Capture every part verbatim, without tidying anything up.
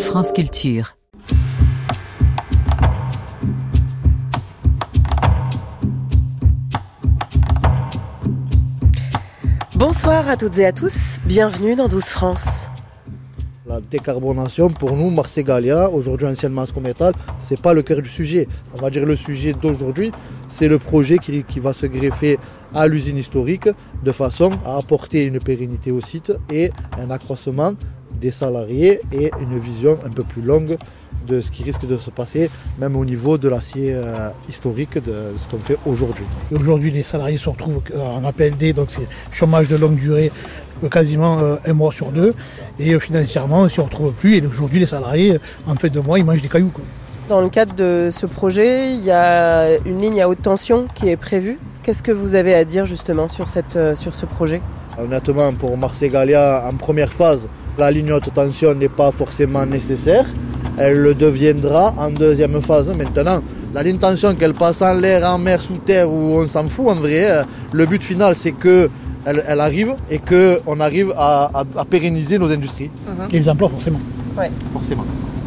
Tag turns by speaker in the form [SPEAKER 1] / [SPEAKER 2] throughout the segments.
[SPEAKER 1] France Culture.
[SPEAKER 2] Bonsoir à toutes et à tous, bienvenue dans douze France.
[SPEAKER 3] La décarbonation, pour nous, Marseille-Gallia, aujourd'hui anciennement Ascométal, ce n'est pas le cœur du sujet. On va dire le sujet d'aujourd'hui, c'est le projet qui, qui va se greffer à l'usine historique de façon à apporter une pérennité au site et un accroissement des salariés et une vision un peu plus longue de ce qui risque de se passer, même au niveau de l'acier euh, historique de ce qu'on fait aujourd'hui.
[SPEAKER 4] Aujourd'hui, les salariés se retrouvent en A P L D, donc c'est chômage de longue durée, quasiment euh, un mois sur deux. Et euh, financièrement, on ne s'y retrouve plus. Et aujourd'hui, les salariés, en fait de mois, ils mangent des cailloux, quoi.
[SPEAKER 2] Dans le cadre de ce projet, il y a une ligne à haute tension qui est prévue. Qu'est-ce que vous avez à dire justement sur, cette, euh, sur ce projet ?
[SPEAKER 3] Honnêtement, pour Marseille-Gallia, en première phase, la ligne haute tension n'est pas forcément nécessaire. Elle le deviendra en deuxième phase. Maintenant, la ligne tension, qu'elle passe en l'air, en mer, sous terre, ou on s'en fout en vrai, le but final, c'est qu'elle elle arrive et qu'on arrive à, à, à pérenniser nos industries.
[SPEAKER 4] Mmh. Et les emplois, forcément.
[SPEAKER 2] Oui,
[SPEAKER 3] forcément.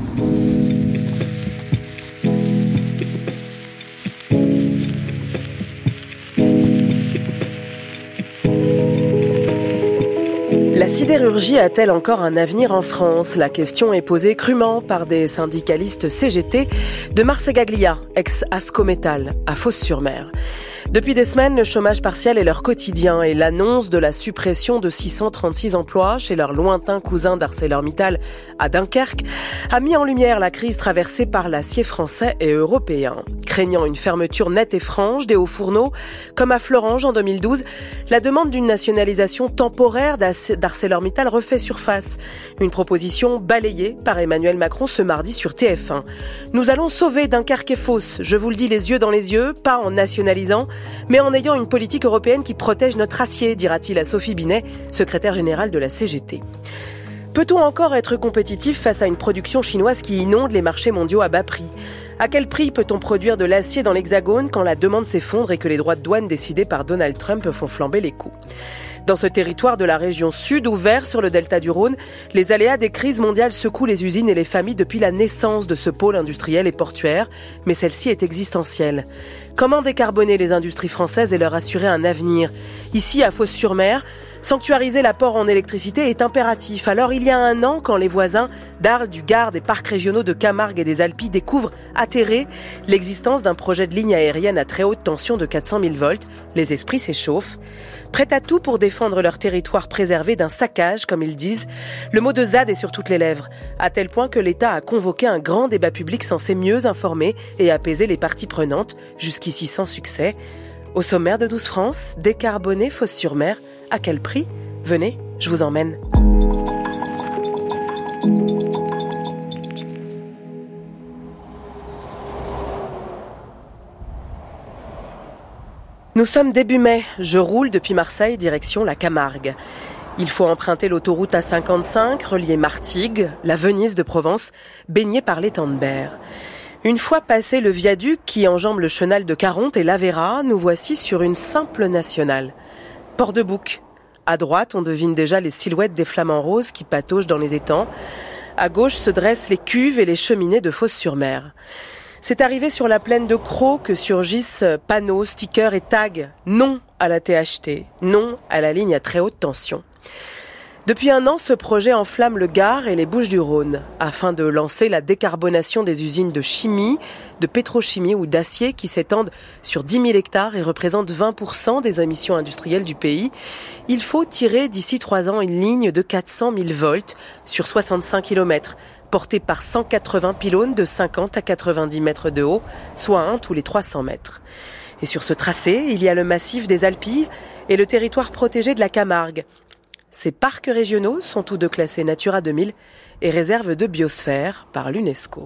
[SPEAKER 2] La sidérurgie a-t-elle encore un avenir en France ? La question est posée crûment par des syndicalistes C G T de Marseille-Gallia, ex-Ascométal, à Fos-sur-Mer. Depuis des semaines, le chômage partiel est leur quotidien et l'annonce de la suppression de six cent trente-six emplois chez leurs lointains cousins d'ArcelorMittal à Dunkerque a mis en lumière la crise traversée par l'acier français et européen. Craignant une fermeture nette et franche des hauts fourneaux, comme à Florange en deux mille douze, la demande d'une nationalisation temporaire d'ArcelorMittal refait surface. Une proposition balayée par Emmanuel Macron ce mardi sur T F un. Nous allons sauver Dunkerque et Fos, je vous le dis les yeux dans les yeux, pas en nationalisant, mais en ayant une politique européenne qui protège notre acier, dira-t-il à Sophie Binet, secrétaire générale de la C G T. Peut-on encore être compétitif face à une production chinoise qui inonde les marchés mondiaux à bas prix ? À quel prix peut-on produire de l'acier dans l'Hexagone quand la demande s'effondre et que les droits de douane décidés par Donald Trump font flamber les coûts ? Dans ce territoire de la région sud, ouvert sur le delta du Rhône, les aléas des crises mondiales secouent les usines et les familles depuis la naissance de ce pôle industriel et portuaire, mais celle-ci est existentielle. Comment décarboner les industries françaises et leur assurer un avenir ? Ici, à Fos-sur-Mer, sanctuariser l'apport en électricité est impératif. Alors, il y a un an, quand les voisins d'Arles, du Gard, des parcs régionaux de Camargue et des Alpes découvrent, atterrés, l'existence d'un projet de ligne aérienne à très haute tension de quatre cent mille volts, les esprits s'échauffent. Prêts à tout pour défendre leur territoire préservé d'un saccage, comme ils disent, le mot de Z A D est sur toutes les lèvres, à tel point que l'État a convoqué un grand débat public censé mieux informer et apaiser les parties prenantes, jusqu'ici sans succès. Au sommaire de douze France, décarboner Fos-sur-Mer, à quel prix ? Venez, je vous emmène. Nous sommes début mai, je roule depuis Marseille direction la Camargue. Il faut emprunter l'autoroute A cinquante-cinq, relier Martigues, la Venise de Provence, baignée par l'étang de Berre. Une fois passé le viaduc qui enjambe le chenal de Caronte et l'Aveyra, nous voici sur une simple nationale. Port de Bouc. À droite, on devine déjà les silhouettes des flamants roses qui pataugent dans les étangs. À gauche se dressent les cuves et les cheminées de Fos-sur-Mer. C'est arrivé sur la plaine de Crau que surgissent panneaux, stickers et tags. Non à la T H T, non à la ligne à très haute tension. Depuis un an, ce projet enflamme le Gard et les Bouches-du-Rhône, afin de lancer la décarbonation des usines de chimie, de pétrochimie ou d'acier qui s'étendent sur dix mille hectares et représentent vingt pour cent des émissions industrielles du pays. Il faut tirer d'ici trois ans une ligne de quatre cent mille volts sur soixante-cinq kilomètres, portée par cent quatre-vingts pylônes de cinquante à quatre-vingt-dix mètres de haut, soit un tous les trois cents mètres. Et sur ce tracé, il y a le massif des Alpilles et le territoire protégé de la Camargue. Ces parcs régionaux sont tous deux classés Natura deux mille et réserves de biosphère par l'UNESCO.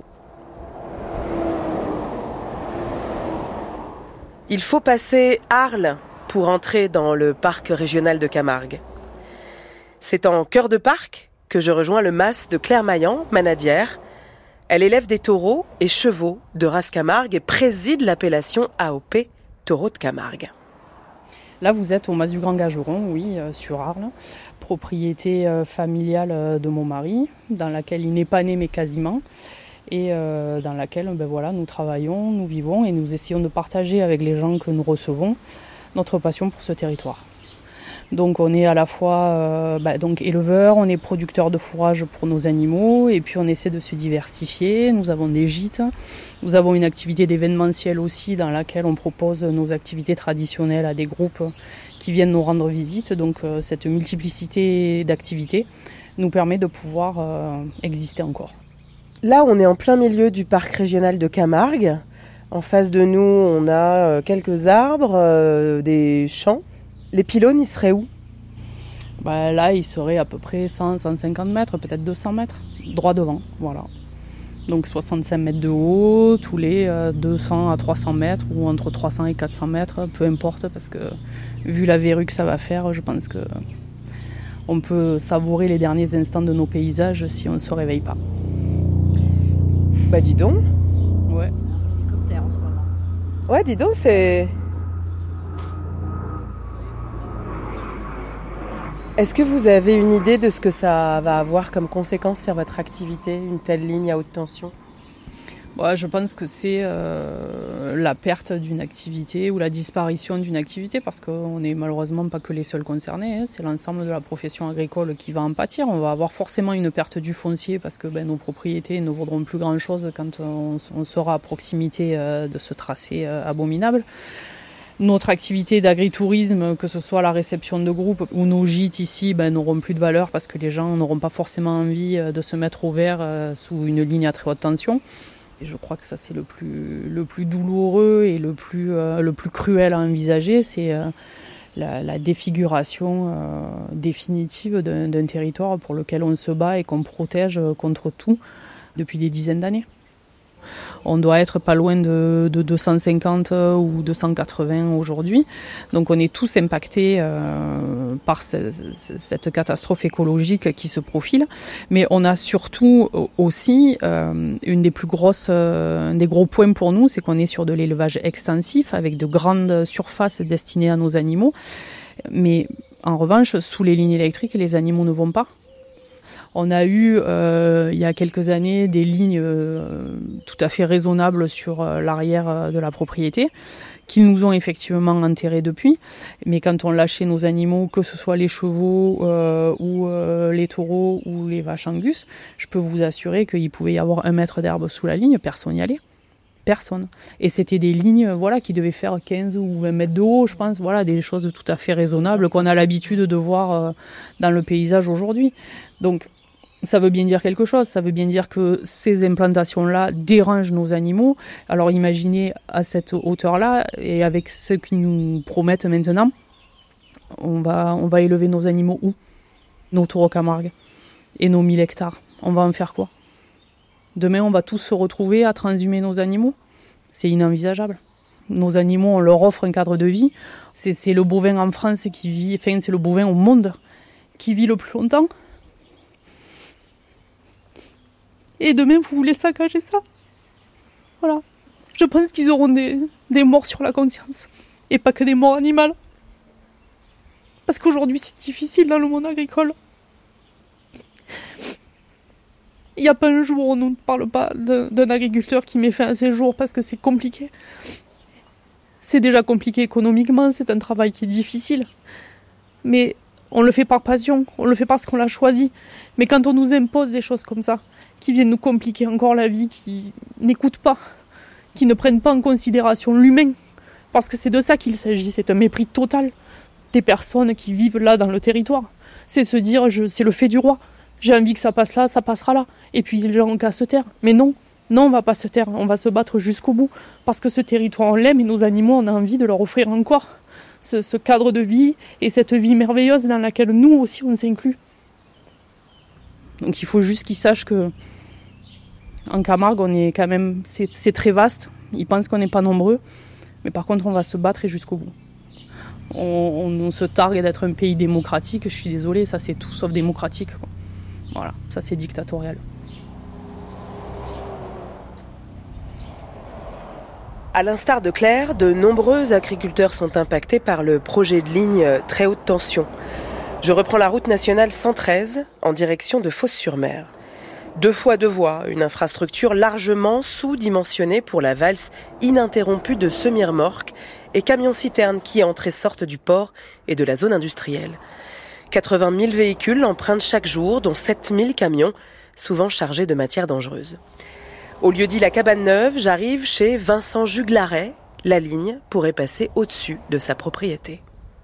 [SPEAKER 2] Il faut passer Arles pour entrer dans le parc régional de Camargue. C'est en cœur de parc que je rejoins le mas de Claire Maillan, manadière. Elle élève des taureaux et chevaux de race Camargue et préside l'appellation A O P Taureaux de Camargue.
[SPEAKER 5] Là, vous êtes au mas du Grand Gageron, oui, euh, sur Arles.
[SPEAKER 1] propriété euh, familiale euh, de mon mari, dans laquelle il n'est pas né mais quasiment, et euh, dans laquelle ben, voilà, nous travaillons, nous vivons et nous essayons de partager avec les gens que nous recevons notre passion pour ce territoire. Donc on est à la fois euh, bah, donc éleveur, on est producteur de fourrage pour nos animaux et puis on essaie de se diversifier. Nous avons des gîtes, nous avons une activité d'événementiel aussi dans laquelle on propose nos activités traditionnelles à des groupes qui viennent nous rendre visite. Donc euh, cette multiplicité d'activités nous permet de pouvoir euh, exister encore.
[SPEAKER 2] Là on est en plein milieu du parc régional de Camargue. En face de nous on a quelques arbres, euh, des champs. Les pylônes, ils seraient où ?
[SPEAKER 1] Bah là, ils seraient à peu près cent à cent cinquante mètres, peut-être deux cents mètres, droit devant, voilà. Donc soixante-cinq mètres de haut, tous les euh, deux cents à trois cents mètres, ou entre trois cents et quatre cents mètres, peu importe, parce que vu la verrue que ça va faire, je pense que on peut savourer les derniers instants de nos paysages si on ne se réveille pas.
[SPEAKER 2] Bah dis donc.
[SPEAKER 1] Ouais.
[SPEAKER 5] C'est comme terre en ce moment.
[SPEAKER 2] Ouais, dis donc, c'est... Est-ce que vous avez une idée de ce que ça va avoir comme conséquence sur votre activité, une telle ligne à haute tension ?
[SPEAKER 1] Ouais, je pense que c'est euh, la perte d'une activité ou la disparition d'une activité parce qu'on n'est malheureusement pas que les seuls concernés, hein, c'est l'ensemble de la profession agricole qui va en pâtir. On va avoir forcément une perte du foncier parce que ben, nos propriétés ne vaudront plus grand-chose quand on, on sera à proximité euh, de ce tracé euh, abominable. Notre activité d'agritourisme, que ce soit la réception de groupes ou nos gîtes ici, ben, n'auront plus de valeur parce que les gens n'auront pas forcément envie de se mettre au vert euh, sous une ligne à très haute tension. Et je crois que ça c'est le plus, le plus douloureux et le plus, euh, le plus cruel à envisager, c'est euh, la, la défiguration euh, définitive d'un, d'un territoire pour lequel on se bat et qu'on protège contre tout depuis des dizaines d'années. On doit être pas loin de, de deux cent cinquante ou deux cent quatre-vingts aujourd'hui. Donc on est tous impactés euh, par ce, cette catastrophe écologique qui se profile. Mais on a surtout aussi euh, une des plus grosses, euh, un des gros points pour nous, c'est qu'on est sur de l'élevage extensif avec de grandes surfaces destinées à nos animaux. Mais en revanche, sous les lignes électriques, les animaux ne vont pas. On a eu, euh, il y a quelques années, des lignes euh, tout à fait raisonnables sur euh, l'arrière de la propriété, qui nous ont effectivement enterrés depuis. Mais quand on lâchait nos animaux, que ce soit les chevaux euh, ou euh, les taureaux ou les vaches angus, je peux vous assurer qu'il pouvait y avoir un mètre d'herbe sous la ligne, personne n'y allait. Personne. Et c'était des lignes voilà, qui devaient faire quinze ou vingt mètres de haut, je pense. Voilà, des choses tout à fait raisonnables qu'on a l'habitude de voir euh, dans le paysage aujourd'hui. Donc, ça veut bien dire quelque chose, ça veut bien dire que ces implantations-là dérangent nos animaux. Alors imaginez à cette hauteur-là, et avec ce qu'ils nous promettent maintenant, on va, on va élever nos animaux où ? Nos taureaux Camargue et nos mille hectares. On va en faire quoi ? Demain, on va tous se retrouver à transhumer nos animaux ? C'est inenvisageable. Nos animaux, on leur offre un cadre de vie. C'est, c'est le bovin en France qui vit, enfin c'est le bovin au monde qui vit le plus longtemps. Et demain, vous voulez saccager ça ? Voilà. Je pense qu'ils auront des, des morts sur la conscience. Et pas que des morts animales. Parce qu'aujourd'hui, c'est difficile dans le monde agricole. Il n'y a pas un jour où on ne parle pas d'un, d'un agriculteur qui met fin à ses jours parce que c'est compliqué. C'est déjà compliqué économiquement, c'est un travail qui est difficile. Mais on le fait par passion, on le fait parce qu'on l'a choisi. Mais quand on nous impose des choses comme ça, qui viennent nous compliquer encore la vie, qui n'écoutent pas, qui ne prennent pas en considération l'humain, parce que c'est de ça qu'il s'agit, c'est un mépris total des personnes qui vivent là dans le territoire. C'est se dire, je, c'est le fait du roi, j'ai envie que ça passe là, ça passera là, et puis les gens ont qu'à se taire. Mais non, non, on va pas se taire, on va se battre jusqu'au bout, parce que ce territoire on l'aime et nos animaux, on a envie de leur offrir encore ce, ce cadre de vie et cette vie merveilleuse dans laquelle nous aussi on s'inclut. Donc il faut juste qu'ils sachent que en Camargue, on est quand même, c'est, c'est très vaste. Ils pensent qu'on n'est pas nombreux, mais par contre, on va se battre et jusqu'au bout. On, on, on se targue d'être un pays démocratique. Je suis désolée, ça c'est tout sauf démocratique, quoi. Voilà, ça c'est dictatorial.
[SPEAKER 2] À l'instar de Claire, de nombreux agriculteurs sont impactés par le projet de ligne très haute tension. Je reprends la route nationale cent treize en direction de Fos-sur-Mer. Deux fois deux voies, une infrastructure largement sous-dimensionnée pour la valse ininterrompue de semi-remorques et camions-citernes qui entrent et sortent du port et de la zone industrielle. quatre-vingt mille véhicules empruntent chaque jour, dont sept mille camions, souvent chargés de matières dangereuses. Au lieu-dit La Cabane Neuve, j'arrive chez Vincent Juglaret. La ligne pourrait passer au-dessus de sa propriété.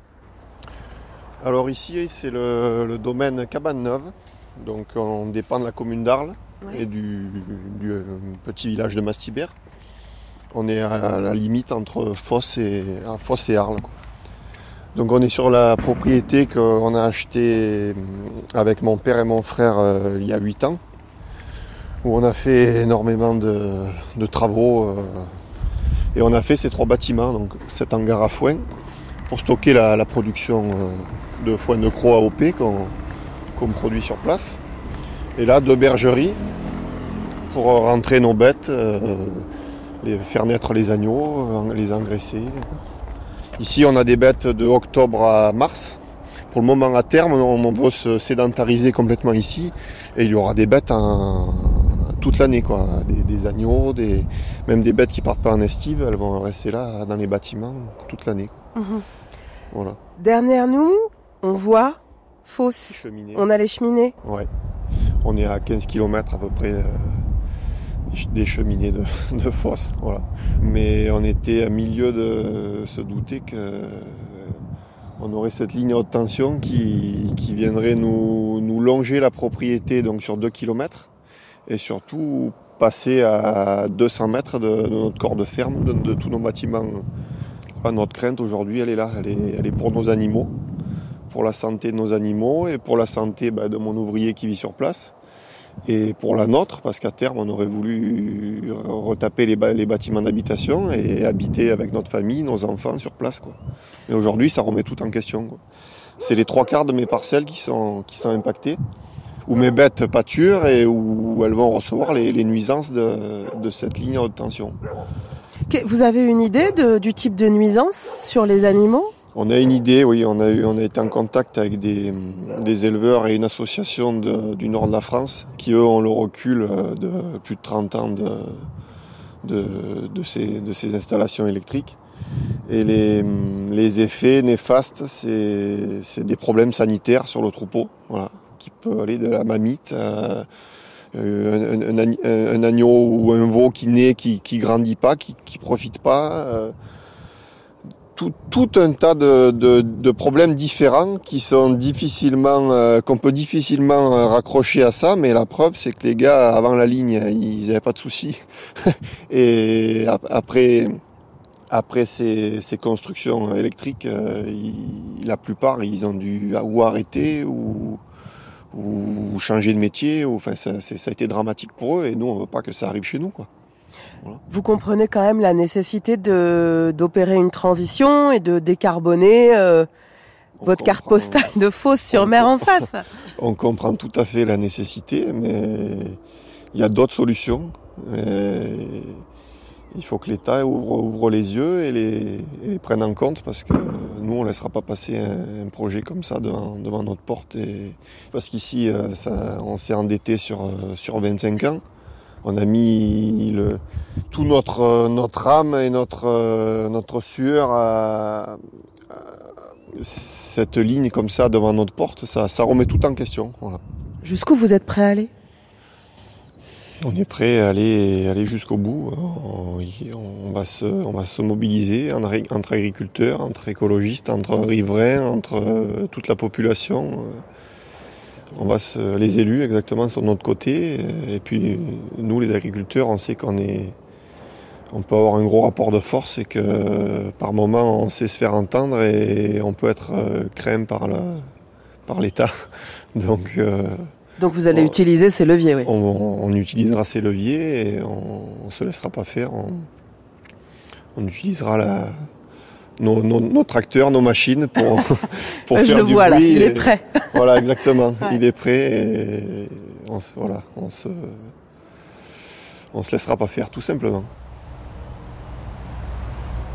[SPEAKER 5] Alors ici, c'est le, le domaine Cabane Neuve. Donc on dépend de la commune d'Arles oui. et du, du euh, petit village de Mastibert. On est à la limite entre Fos et, à Fos et Arles. Quoi. Donc on est sur la propriété qu'on a achetée avec mon père et mon frère euh, il y a huit ans, où on a fait énormément de, de travaux euh, et on a fait ces trois bâtiments, donc cet hangar à foin pour stocker la, la production euh, de foin de croc A O P qu'on qu'on produit sur place. Et là, deux bergeries pour rentrer nos bêtes, euh, les, faire naître les agneaux, les engraisser. Ici, on a des bêtes de octobre à mars. Pour le moment, à terme, on veut se sédentariser complètement ici. Et il y aura des bêtes en, toute l'année, quoi. Des, des agneaux, des, même des bêtes qui ne partent pas en estive, elles vont rester là, dans les bâtiments, toute l'année. Quoi. Mmh. Voilà.
[SPEAKER 2] Derrière nous, on voit Fos.
[SPEAKER 5] Cheminée.
[SPEAKER 2] On a les cheminées.
[SPEAKER 5] Ouais. On est à quinze kilomètres à peu près euh, des cheminées de, de Fos. Voilà. Mais on était à milieu de se douter qu'on euh, aurait cette ligne à haute tension qui, qui viendrait nous, nous longer la propriété donc sur deux kilomètres et surtout passer à deux cents mètres de, de notre corps de ferme, de, de tous nos bâtiments. Voilà, notre crainte aujourd'hui, elle est là. Elle est, elle est pour nos animaux. Pour la santé de nos animaux et pour la santé bah, de mon ouvrier qui vit sur place et pour la nôtre parce qu'à terme on aurait voulu retaper les, les bâtiments d'habitation et habiter avec notre famille, nos enfants sur place quoi. Mais aujourd'hui ça remet tout en question quoi. C'est les trois quarts de mes parcelles qui sont, qui sont impactées où mes bêtes pâturent et où elles vont recevoir les, les nuisances de, de cette ligne à haute tension.
[SPEAKER 2] Vous avez une idée de, du type de nuisance sur les animaux ?
[SPEAKER 5] On a une idée, oui, on a, eu, on a été en contact avec des, des éleveurs et une association de, du nord de la France qui, eux, ont le recul de plus de trente ans de, de, de, ces, de ces installations électriques. Et les, les effets néfastes, c'est, c'est des problèmes sanitaires sur le troupeau, voilà, qui peut aller de la mamite à un, un, un, un agneau ou un veau qui naît, qui ne grandit pas, qui ne profite pas. Euh, Tout, tout un tas de, de, de problèmes différents qui sont difficilement, euh, qu'on peut difficilement euh, raccrocher à ça, mais la preuve c'est que les gars avant la ligne ils n'avaient pas de soucis et après après ces, ces constructions électriques, euh, ils, la plupart ils ont dû ou arrêter ou, ou changer de métier, ou, enfin ça, c'est, ça a été dramatique pour eux et nous on veut pas que ça arrive chez nous quoi. Voilà.
[SPEAKER 2] Vous comprenez quand même la nécessité de, d'opérer une transition et de décarboner euh, votre comprend, carte postale de Fos-sur-Mer en face.
[SPEAKER 5] On comprend tout à fait la nécessité, mais il y a d'autres solutions. Et il faut que l'État ouvre, ouvre les yeux et les, et les prenne en compte parce que nous, on ne laissera pas passer un, un projet comme ça devant, devant notre porte. Et, parce qu'ici, ça, on s'est endetté sur, sur vingt-cinq ans. On a mis le, tout notre, notre âme et notre, notre sueur à, à cette ligne comme ça devant notre porte. Ça, ça remet tout en question. Voilà.
[SPEAKER 2] Jusqu'où vous êtes prêt à aller ?
[SPEAKER 5] On est prêt à aller, aller jusqu'au bout. On, on, va se, on va se mobiliser entre agriculteurs, entre écologistes, entre riverains, entre toute la population. On va se, les élus exactement sur notre côté, et puis nous les agriculteurs on sait qu'on est, on peut avoir un gros rapport de force et que par moment on sait se faire entendre et on peut être craint par, le, par l'État. Donc, euh,
[SPEAKER 2] Donc vous allez
[SPEAKER 5] on,
[SPEAKER 2] utiliser ces leviers, oui.
[SPEAKER 5] On, on utilisera ces leviers et on ne se laissera pas faire. On, on utilisera la... Nos, nos, nos tracteurs, nos machines pour, pour faire
[SPEAKER 2] Je le
[SPEAKER 5] du
[SPEAKER 2] vois,
[SPEAKER 5] bruit.
[SPEAKER 2] Là, il
[SPEAKER 5] et,
[SPEAKER 2] est prêt.
[SPEAKER 5] Voilà, exactement. Ouais. Il est prêt et on se, voilà, on se, on se laissera pas faire, tout simplement.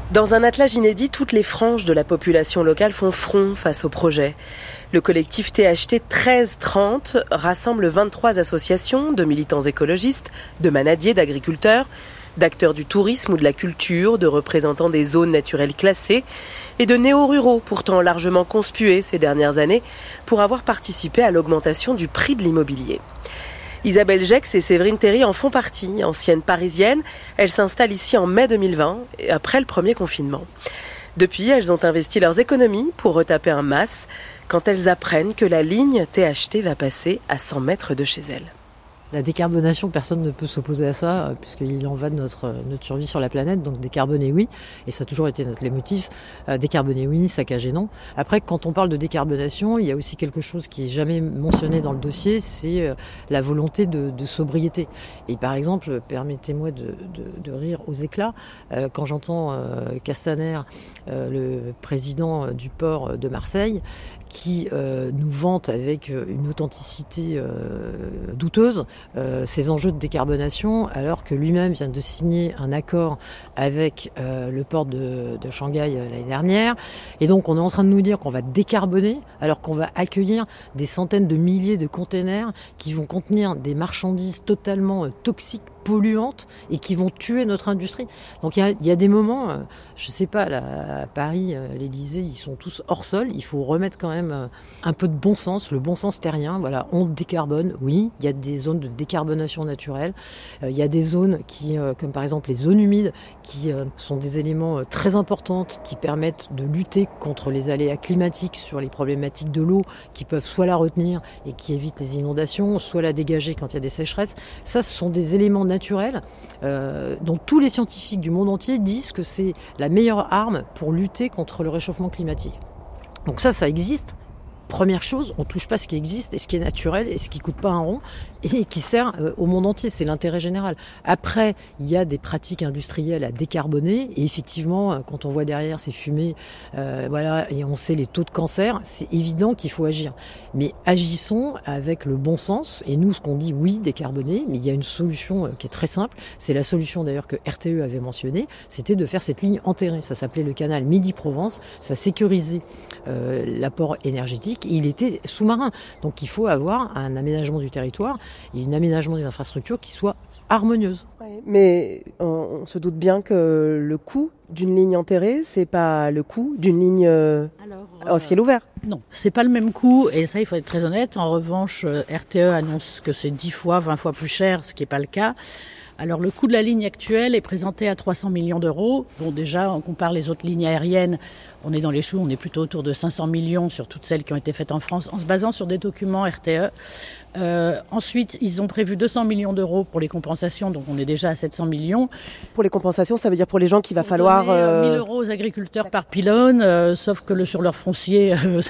[SPEAKER 2] Dans un attelage inédit, toutes les franges de la population locale font front face au projet. Le collectif T H T treize trente rassemble vingt-trois associations de militants écologistes, de manadiers, d'agriculteurs, d'acteurs du tourisme ou de la culture, de représentants des zones naturelles classées et de néo-ruraux, pourtant largement conspués ces dernières années, pour avoir participé à l'augmentation du prix de l'immobilier. Isabelle Gex et Séverine Théry en font partie. Anciennes parisiennes, elles s'installent ici en mai deux mille vingt, après le premier confinement. Depuis, elles ont investi leurs économies pour retaper un mas, quand elles apprennent que la ligne T H T va passer à cent mètres de chez elles.
[SPEAKER 6] La décarbonation, personne ne peut s'opposer à ça, puisqu'il en va de notre, notre survie sur la planète. Donc décarboner, oui, et ça a toujours été notre leitmotiv. Euh, décarboner, oui, saccager, non. Après, quand on parle de décarbonation, il y a aussi quelque chose qui est jamais mentionné dans le dossier, c'est euh, la volonté de, de sobriété. Et par exemple, permettez-moi de, de, de rire aux éclats, euh, quand j'entends euh, Castaner, euh, le président du port de Marseille, qui euh, nous vante avec une authenticité euh, douteuse euh, ces enjeux de décarbonation, alors que lui-même vient de signer un accord avec euh, le port de, de Shanghai euh, l'année dernière. Et donc on est en train de nous dire qu'on va décarboner, alors qu'on va accueillir des centaines de milliers de containers qui vont contenir des marchandises totalement euh, toxiques, polluantes, et qui vont tuer notre industrie. Donc il y a, y a des moments, euh, je sais pas, là, à Paris, euh, à l'Élysée, ils sont tous hors sol. Il faut remettre quand même euh, un peu de bon sens, le bon sens terrien. Voilà, on décarbone, oui, il y a des zones de décarbonation naturelle. Euh, il y a des zones qui, euh, comme par exemple les zones humides, qui euh, sont des éléments euh, très importants, qui permettent de lutter contre les aléas climatiques sur les problématiques de l'eau, qui peuvent soit la retenir et qui évitent les inondations, soit la dégager quand il y a des sécheresses. Ça, ce sont des éléments naturels euh, dont tous les scientifiques du monde entier disent que c'est la meilleure arme pour lutter contre le réchauffement climatique. Donc ça, ça existe. Première chose, on ne touche pas ce qui existe et ce qui est naturel et ce qui ne coûte pas un rond et qui sert euh, au monde entier. C'est l'intérêt général. Après, il y a des pratiques industrielles à décarboner et effectivement, quand on voit derrière ces fumées, euh, voilà, et on sait les taux de cancer, c'est évident qu'il faut agir. Mais agissons avec le bon sens. Et nous, ce qu'on dit, oui, décarboner, mais il y a une solution euh, qui est très simple. C'est la solution d'ailleurs que R T E avait mentionnée. C'était de faire cette ligne enterrée. Ça s'appelait le canal Midi-Provence. Ça sécurisait euh, l'apport énergétique. Il était sous-marin. Donc il faut avoir un aménagement du territoire et un aménagement des infrastructures qui soit harmonieuse.
[SPEAKER 2] Ouais, mais on, on se doute bien que le coût d'une ligne enterrée, c'est pas le coût d'une ligne euh, Alors, euh, au ciel ouvert.
[SPEAKER 7] Non, c'est pas le même coût et ça il faut être très honnête. En revanche, R T E annonce que c'est dix fois, vingt fois plus cher, ce qui n'est pas le cas. Alors le coût de la ligne actuelle est présenté à trois cents millions d'euros. Bon déjà, on compare les autres lignes aériennes, on est dans les choux, on est plutôt autour de cinq cents millions sur toutes celles qui ont été faites en France, en se basant sur des documents R T E. Euh, ensuite, ils ont prévu deux cents millions d'euros pour les compensations, donc on est déjà à sept cents millions.
[SPEAKER 2] Pour les compensations, ça veut dire pour les gens qu'il va
[SPEAKER 7] pour
[SPEAKER 2] falloir...
[SPEAKER 7] Donner, euh,
[SPEAKER 2] euh...
[SPEAKER 7] mille euros aux agriculteurs par pylône, euh, sauf que le, sur leur foncier, euh,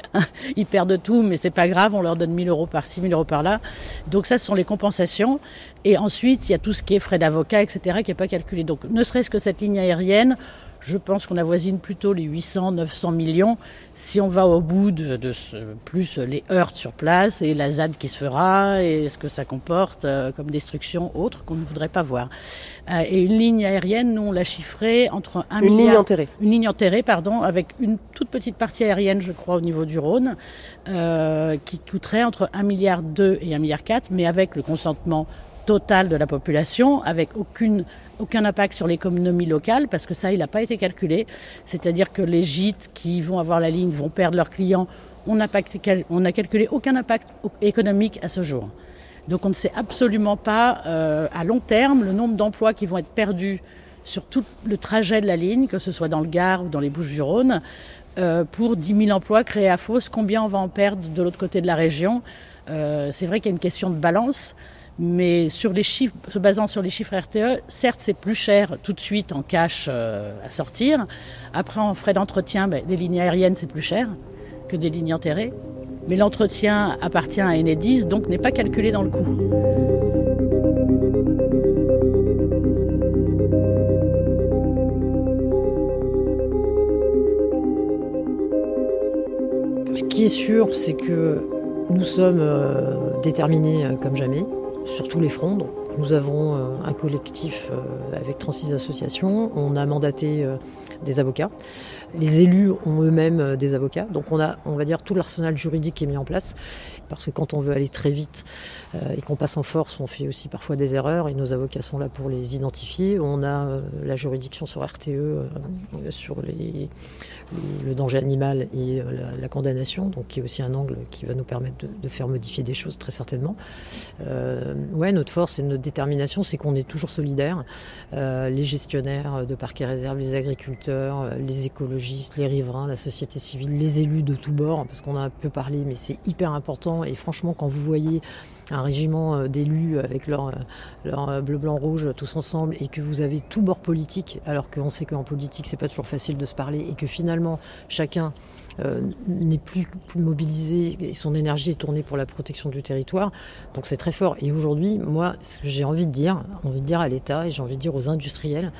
[SPEAKER 7] ils perdent tout, mais c'est pas grave, on leur donne mille euros par-ci, mille euros par-là. Donc ça, ce sont les compensations. Et ensuite, il y a tout ce qui est frais d'avocat, et cetera, qui n'est pas calculé. Donc, ne serait-ce que cette ligne aérienne, je pense qu'on avoisine plutôt les huit cents, neuf cents millions. Si on va au bout de, de ce, plus les heurts sur place et la Z A D qui se fera et ce que ça comporte euh, comme destruction autre qu'on ne voudrait pas voir. Euh, et une ligne aérienne, nous on l'a chiffrée entre un
[SPEAKER 2] une
[SPEAKER 7] milliard...
[SPEAKER 2] ligne enterrée.
[SPEAKER 7] Une ligne enterrée, pardon, avec une toute petite partie aérienne, je crois, au niveau du Rhône, euh, qui coûterait entre un virgule deux milliard et un virgule quatre milliard, mais avec le consentement total de la population, avec aucune, aucun impact sur l'économie locale, parce que ça, il n'a pas été calculé. C'est-à-dire que les gîtes qui vont avoir la ligne vont perdre leurs clients. On n'a calculé aucun impact économique à ce jour. Donc on ne sait absolument pas, euh, à long terme, le nombre d'emplois qui vont être perdus sur tout le trajet de la ligne, que ce soit dans le Gard ou dans les Bouches-du-Rhône, euh, pour dix mille emplois créés à Fos. Combien on va en perdre de l'autre côté de la région ? euh, C'est vrai qu'il y a une question de balance. Mais sur les chiffres, se basant sur les chiffres R T E, certes c'est plus cher tout de suite en cash euh, à sortir. Après en frais d'entretien, ben, des lignes aériennes c'est plus cher que des lignes enterrées. Mais l'entretien appartient à Enedis, donc n'est pas calculé dans le coût.
[SPEAKER 6] Ce qui est sûr, c'est que nous sommes euh, déterminés euh, comme jamais. Sur tous les fronts, donc Nous avons euh, un collectif euh, avec trente-six associations. On a mandaté euh, des avocats. Les élus ont eux-mêmes euh, des avocats. Donc on a, on va dire, tout l'arsenal juridique qui est mis en place. Parce que quand on veut aller très vite euh, et qu'on passe en force, on fait aussi parfois des erreurs et nos avocats sont là pour les identifier. On a euh, la juridiction sur R T E, euh, sur les, les, le danger animal et euh, la, la condamnation, donc qui est aussi un angle qui va nous permettre de, de faire modifier des choses très certainement. Euh, ouais, notre force et notre détermination, c'est qu'on est toujours solidaires. Euh, les gestionnaires de parcs et réserves, les agriculteurs, les écologistes, les riverains, la société civile, les élus de tous bords, parce qu'on a un peu parlé, mais c'est hyper important. Et franchement, quand vous voyez un régiment d'élus avec leur, leur bleu, blanc, rouge, tous ensemble, et que vous avez tout bord politique, alors qu'on sait qu'en politique, c'est pas toujours facile de se parler, et que finalement, chacun euh, n'est plus, plus mobilisé, et son énergie est tournée pour la protection du territoire. Donc c'est très fort. Et aujourd'hui, moi, ce que j'ai envie de dire, envie de dire à l'État, et j'ai envie de dire aux industriels,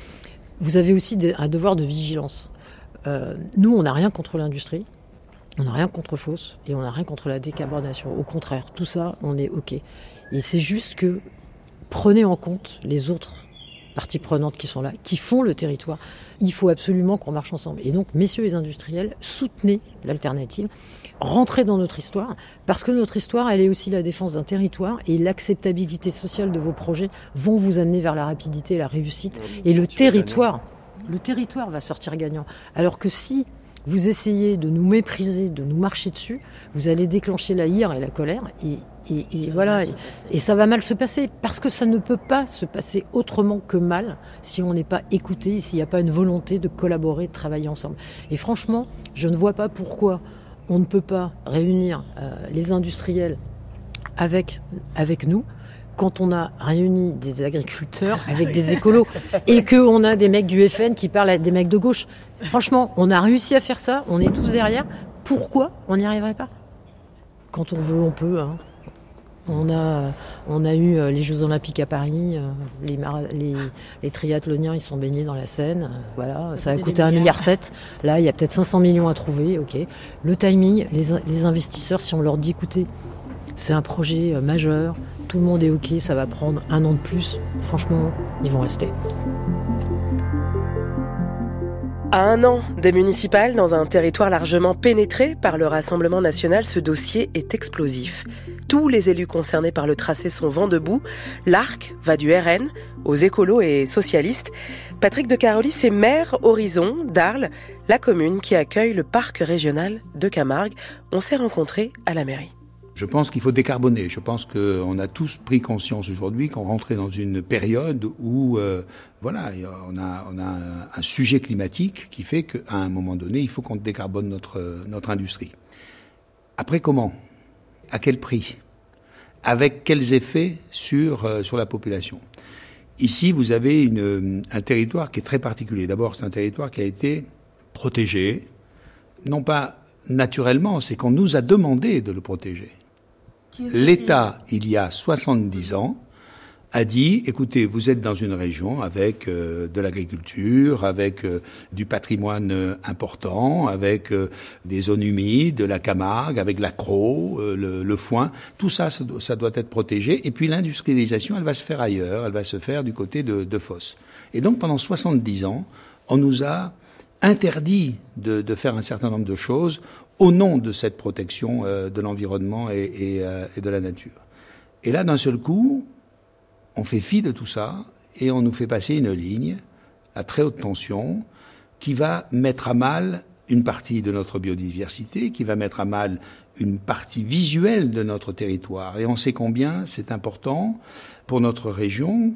[SPEAKER 6] vous avez aussi un devoir de vigilance. Euh, nous, on n'a rien contre l'industrie. On n'a rien contre Fos et on n'a rien contre la décarbonation. Au contraire, tout ça, on est OK. Et c'est juste que prenez en compte les autres parties prenantes qui sont là, qui font le territoire. Il faut absolument qu'on marche ensemble. Et donc, messieurs les industriels, soutenez l'alternative. Rentrez dans notre histoire, parce que notre histoire, elle est aussi la défense d'un territoire et l'acceptabilité sociale de vos projets vont vous amener vers la rapidité et la réussite. Et le territoire, le territoire va sortir gagnant. Alors que si vous essayez de nous mépriser, de nous marcher dessus, vous allez déclencher la ire et la colère, et, et, et voilà, et, et ça va mal se passer, parce que ça ne peut pas se passer autrement que mal si on n'est pas écouté, s'il n'y a pas une volonté de collaborer, de travailler ensemble. Et franchement, je ne vois pas pourquoi on ne peut pas réunir euh, les industriels avec, avec nous, quand on a réuni des agriculteurs avec des écolos et qu'on a des mecs du F N qui parlent à des mecs de gauche. Franchement, on a réussi à faire ça, on est tous derrière. Pourquoi on n'y arriverait pas ? Quand on veut, on peut. Hein. On a, on a eu les Jeux Olympiques à Paris, les, mara- les, les triathloniens ils sont baignés dans la Seine, voilà, ça a coûté un virgule sept milliard. Là, il y a peut-être cinq cents millions à trouver, ok. Le timing, les, les investisseurs, si on leur dit, écoutez, c'est un projet majeur, tout le monde est ok, ça va prendre un an de plus, franchement, ils vont rester.
[SPEAKER 2] À un an des municipales, dans un territoire largement pénétré par le Rassemblement national, ce dossier est explosif. Tous les élus concernés par le tracé sont vent debout. L'arc va du R N aux écolos et socialistes. Patrick de Carolis est maire Horizon d'Arles, la commune qui accueille le parc régional de Camargue. On s'est rencontrés à la mairie.
[SPEAKER 8] Je pense qu'il faut décarboner. Je pense qu'on a tous pris conscience aujourd'hui qu'on rentrait dans une période où, euh, voilà, on a, on a un, un sujet climatique qui fait qu'à un moment donné, il faut qu'on décarbone notre, notre industrie. Après, comment ? À quel prix ? Avec quels effets sur, euh, sur la population ? Ici, vous avez une, un territoire qui est très particulier. D'abord, c'est un territoire qui a été protégé, non pas naturellement, c'est qu'on nous a demandé de le protéger. L'État, il y a soixante-dix ans, a dit, écoutez, vous êtes dans une région avec euh, de l'agriculture, avec euh, du patrimoine euh, important, avec euh, des zones humides, de la Camargue, avec l'accro, euh, le, le foin. Tout ça, ça doit, ça doit être protégé. Et puis l'industrialisation, elle va se faire ailleurs, elle va se faire du côté de, de Fos. Et donc pendant soixante-dix ans, on nous a interdit de, de faire un certain nombre de choses au nom de cette protection euh, de l'environnement et, et, euh, et de la nature. Et là, d'un seul coup, on fait fi de tout ça et on nous fait passer une ligne à très haute tension qui va mettre à mal une partie de notre biodiversité, qui va mettre à mal une partie visuelle de notre territoire. Et on sait combien c'est important pour notre région,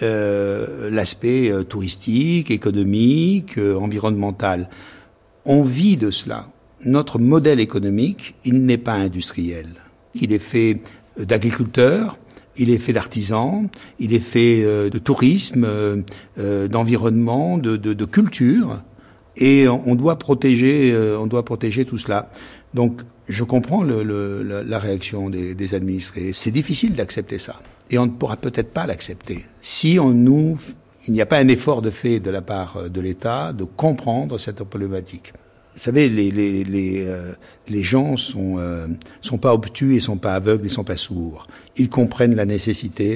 [SPEAKER 8] euh, l'aspect euh, touristique, économique, euh, environnemental. On vit de cela. Notre modèle économique, il n'est pas industriel. Il est fait d'agriculteurs, il est fait d'artisans, il est fait euh, de tourisme, euh, euh, d'environnement, de, de, de culture, et on, on doit protéger, euh, on doit protéger tout cela. Donc, je comprends le, le, la, la réaction des, des administrés. C'est difficile d'accepter ça, et on ne pourra peut-être pas l'accepter si on nous, il n'y a pas un effort de fait de la part de l'État de comprendre cette problématique. Vous savez, les les les, euh, les gens sont euh, sont pas obtus et sont pas aveugles, ils sont pas sourds. Ils comprennent la nécessité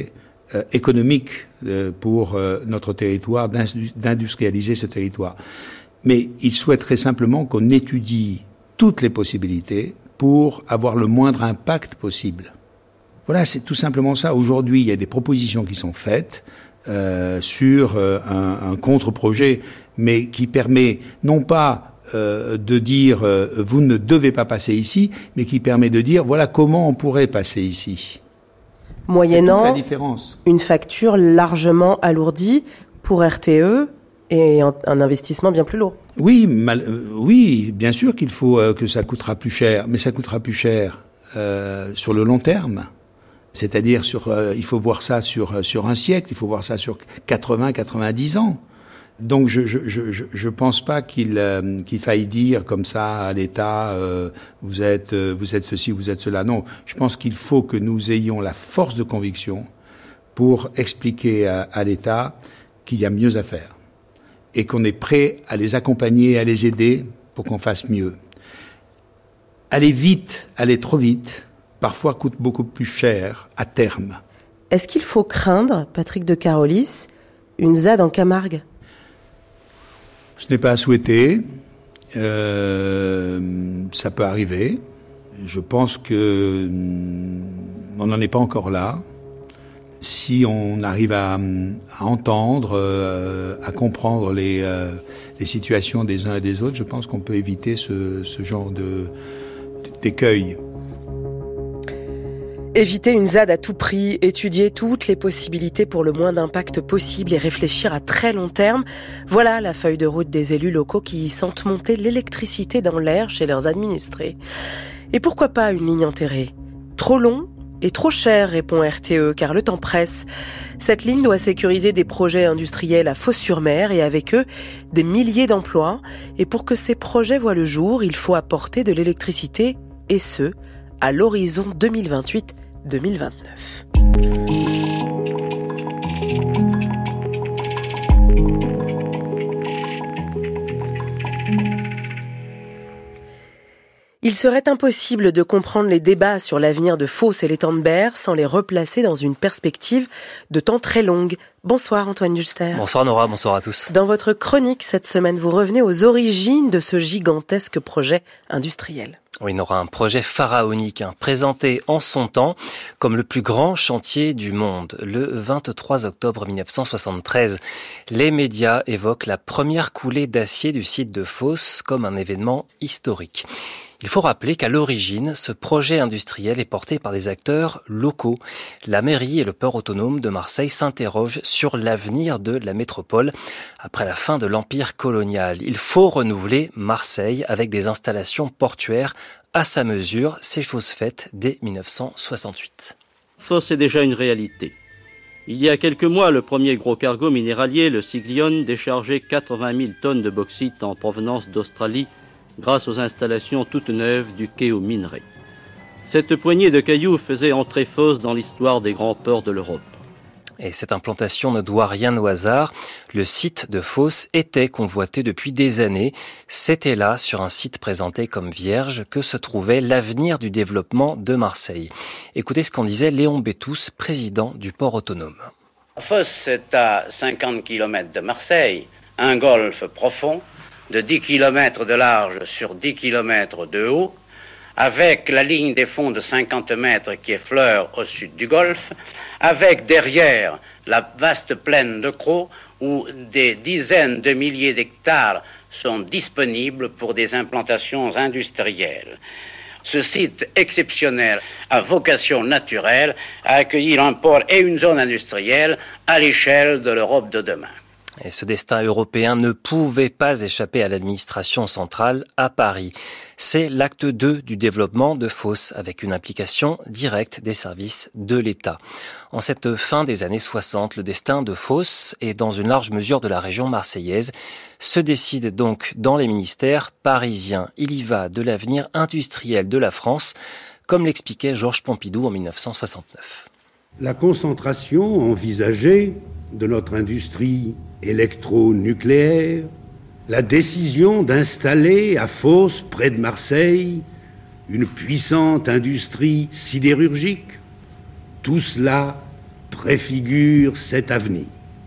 [SPEAKER 8] euh, économique euh, pour euh, notre territoire, d'industrialiser ce territoire. Mais il souhaiterait simplement qu'on étudie toutes les possibilités pour avoir le moindre impact possible. Voilà, c'est tout simplement ça. Aujourd'hui, il y a des propositions qui sont faites euh, sur euh, un, un contre-projet, mais qui permet non pas euh, de dire euh, « vous ne devez pas passer ici », mais qui permet de dire « voilà comment on pourrait passer ici ».
[SPEAKER 2] Moyennant
[SPEAKER 8] la
[SPEAKER 2] une facture largement alourdie pour R T E et un, un investissement bien plus lourd.
[SPEAKER 8] Oui, mal, euh, oui, bien sûr qu'il faut euh, que ça coûtera plus cher, mais ça coûtera plus cher euh, sur le long terme. C'est-à-dire, sur, euh, il faut voir ça sur sur un siècle, il faut voir ça sur quatre-vingts, quatre-vingt-dix ans. Donc, je je je je pense pas qu'il euh, qu'il faille dire comme ça à l'État euh, vous êtes euh, vous êtes ceci, vous êtes cela. Non, je pense qu'il faut que nous ayons la force de conviction pour expliquer à, à l'État qu'il y a mieux à faire et qu'on est prêt à les accompagner, à les aider pour qu'on fasse mieux. Aller vite, aller trop vite, parfois coûte beaucoup plus cher à terme.
[SPEAKER 2] Est-ce qu'il faut craindre, Patrick de Carolis, une Z A D en Camargue ?
[SPEAKER 8] Ce n'est pas à souhaiter. Euh, ça peut arriver. Je pense que on n'en est pas encore là. Si on arrive à, à entendre, euh, à comprendre les, euh, les situations des uns et des autres, je pense qu'on peut éviter ce, ce genre de, d'écueil.
[SPEAKER 2] Éviter une Z A D à tout prix, étudier toutes les possibilités pour le moins d'impact possible et réfléchir à très long terme, voilà la feuille de route des élus locaux qui sentent monter l'électricité dans l'air chez leurs administrés. Et pourquoi pas une ligne enterrée ? Trop long et trop cher, répond R T E, car le temps presse. Cette ligne doit sécuriser des projets industriels à Fos-sur-Mer et avec eux, des milliers d'emplois. Et pour que ces projets voient le jour, il faut apporter de l'électricité, et ce, à l'horizon deux mille vingt-huit deux mille vingt-neuf. Il serait impossible de comprendre les débats sur l'avenir de Fos et l'étang de Berre sans les replacer dans une perspective de temps très longue. Bonsoir Antoine Dulster.
[SPEAKER 9] Bonsoir Nora, bonsoir à tous.
[SPEAKER 2] Dans votre chronique cette semaine, vous revenez aux origines de ce gigantesque projet industriel.
[SPEAKER 9] Oui, Nora, un projet pharaonique, hein, présenté en son temps comme le plus grand chantier du monde. Le vingt-trois octobre mille neuf cent soixante-treize, les médias évoquent la première coulée d'acier du site de Fos comme un événement historique. Il faut rappeler qu'à l'origine, ce projet industriel est porté par des acteurs locaux. La mairie et le port autonome de Marseille s'interrogent sur l'avenir de la métropole après la fin de l'empire colonial. Il faut renouveler Marseille avec des installations portuaires à sa mesure. C'est chose faite dès mille neuf cent soixante-huit.
[SPEAKER 10] Fos est déjà une réalité. Il y a quelques mois, le premier gros cargo minéralier, le Siglion, déchargeait quatre-vingt mille tonnes de bauxite en provenance d'Australie grâce aux installations toutes neuves du quai aux minerais. Cette poignée de cailloux faisait entrer Fos dans l'histoire des grands ports de l'Europe.
[SPEAKER 9] Et cette implantation ne doit rien au hasard. Le site de Fos était convoité depuis des années. C'était là, sur un site présenté comme vierge, que se trouvait l'avenir du développement de Marseille. Écoutez ce qu'en disait Léon Bétous, président du port autonome.
[SPEAKER 11] Fos est à cinquante kilomètres de Marseille, un golfe profond, de dix kilomètres de large sur dix kilomètres de haut, avec la ligne des fonds de cinquante mètres qui effleure au sud du golfe, avec derrière la vaste plaine de Crau où des dizaines de milliers d'hectares sont disponibles pour des implantations industrielles. Ce site exceptionnel à vocation naturelle a accueilli un port et une zone industrielle à l'échelle de l'Europe de demain.
[SPEAKER 9] Et ce destin européen ne pouvait pas échapper à l'administration centrale à Paris. C'est l'acte deux du développement de Fos, avec une implication directe des services de l'État. En cette fin des années soixante, le destin de Fos et dans une large mesure de la région marseillaise se décide donc dans les ministères parisiens. Il y va de l'avenir industriel de la France, comme l'expliquait Georges Pompidou en mille neuf cent soixante-neuf.
[SPEAKER 12] La concentration envisagée de notre industrie électronucléaire, la décision d'installer à Fos, près de Marseille, une puissante industrie sidérurgique, tout cela préfigure cet avenir.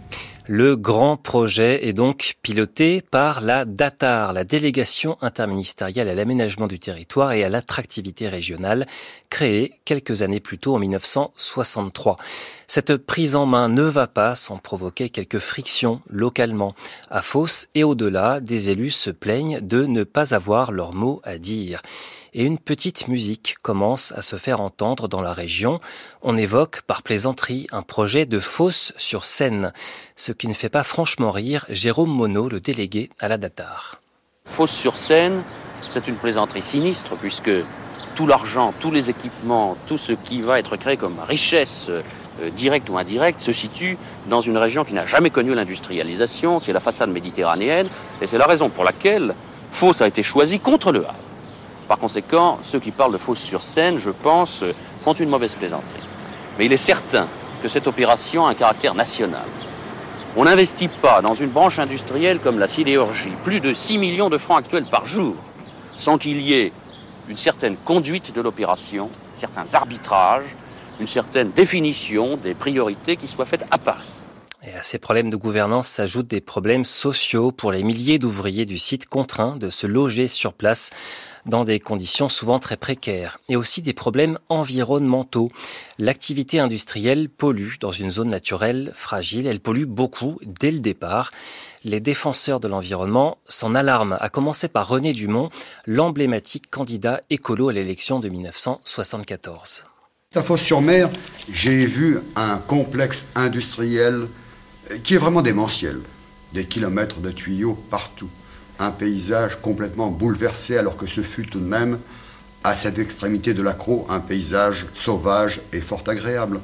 [SPEAKER 9] Le grand projet est donc piloté par la DATAR, la délégation interministérielle à l'aménagement du territoire et à l'attractivité régionale, créée quelques années plus tôt en mille neuf cent soixante-trois. Cette prise en main ne va pas sans provoquer quelques frictions localement. À Fos et au-delà, des élus se plaignent de ne pas avoir leur mot à dire. Et une petite musique commence à se faire entendre dans la région. On évoque par plaisanterie un projet de fosse sur Seine, ce qui ne fait pas franchement rire Jérôme Monod, le délégué à la DATAR.
[SPEAKER 13] Fosse sur Seine, c'est une plaisanterie sinistre puisque tout l'argent, tous les équipements, tout ce qui va être créé comme richesse euh, directe ou indirecte se situe dans une région qui n'a jamais connu l'industrialisation, qui est la façade méditerranéenne, et c'est la raison pour laquelle Fos a été choisi contre le Havre. Par conséquent, ceux qui parlent de fosse sur Seine, je pense, font une mauvaise plaisanterie. Mais il est certain que cette opération a un caractère national. On n'investit pas dans une branche industrielle comme la sidérurgie plus de six millions de francs actuels par jour sans qu'il y ait une certaine conduite de l'opération, certains arbitrages, une certaine définition des priorités qui soient faites à Paris.
[SPEAKER 9] Et à ces problèmes de gouvernance s'ajoutent des problèmes sociaux pour les milliers d'ouvriers du site contraints de se loger sur place dans des conditions souvent très précaires. Et aussi des problèmes environnementaux. L'activité industrielle pollue dans une zone naturelle fragile. Elle pollue beaucoup dès le départ. Les défenseurs de l'environnement s'en alarment, à commencer par René Dumont, l'emblématique candidat écolo à l'élection de mille neuf cent soixante-quatorze.
[SPEAKER 14] À Fos-sur-Mer, j'ai vu un complexe industriel qui est vraiment démentiel. Des kilomètres de tuyaux partout. Un paysage complètement bouleversé alors que ce fut tout de même, à cette extrémité de l'accro, un paysage sauvage et fort agréable.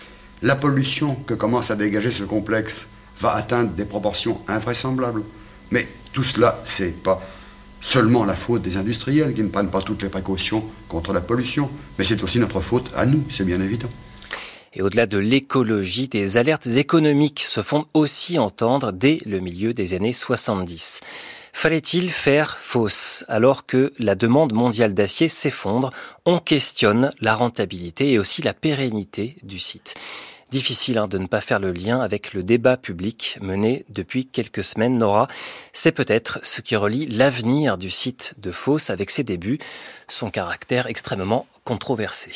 [SPEAKER 14] La pollution que commence à dégager ce complexe va atteindre des proportions invraisemblables. Mais tout cela, c'est pas seulement la faute des industriels qui ne prennent pas toutes les précautions contre la pollution, mais c'est aussi notre faute à nous, c'est bien évident.
[SPEAKER 9] Et au-delà de l'écologie, des alertes économiques se font aussi entendre dès le milieu des années soixante-dix. Fallait-il faire Fos alors que la demande mondiale d'acier s'effondre? On questionne la rentabilité et aussi la pérennité du site. Difficile hein, de ne pas faire le lien avec le débat public mené depuis quelques semaines. Nora, c'est peut-être ce qui relie l'avenir du site de Fos avec ses débuts, son caractère extrêmement controversé.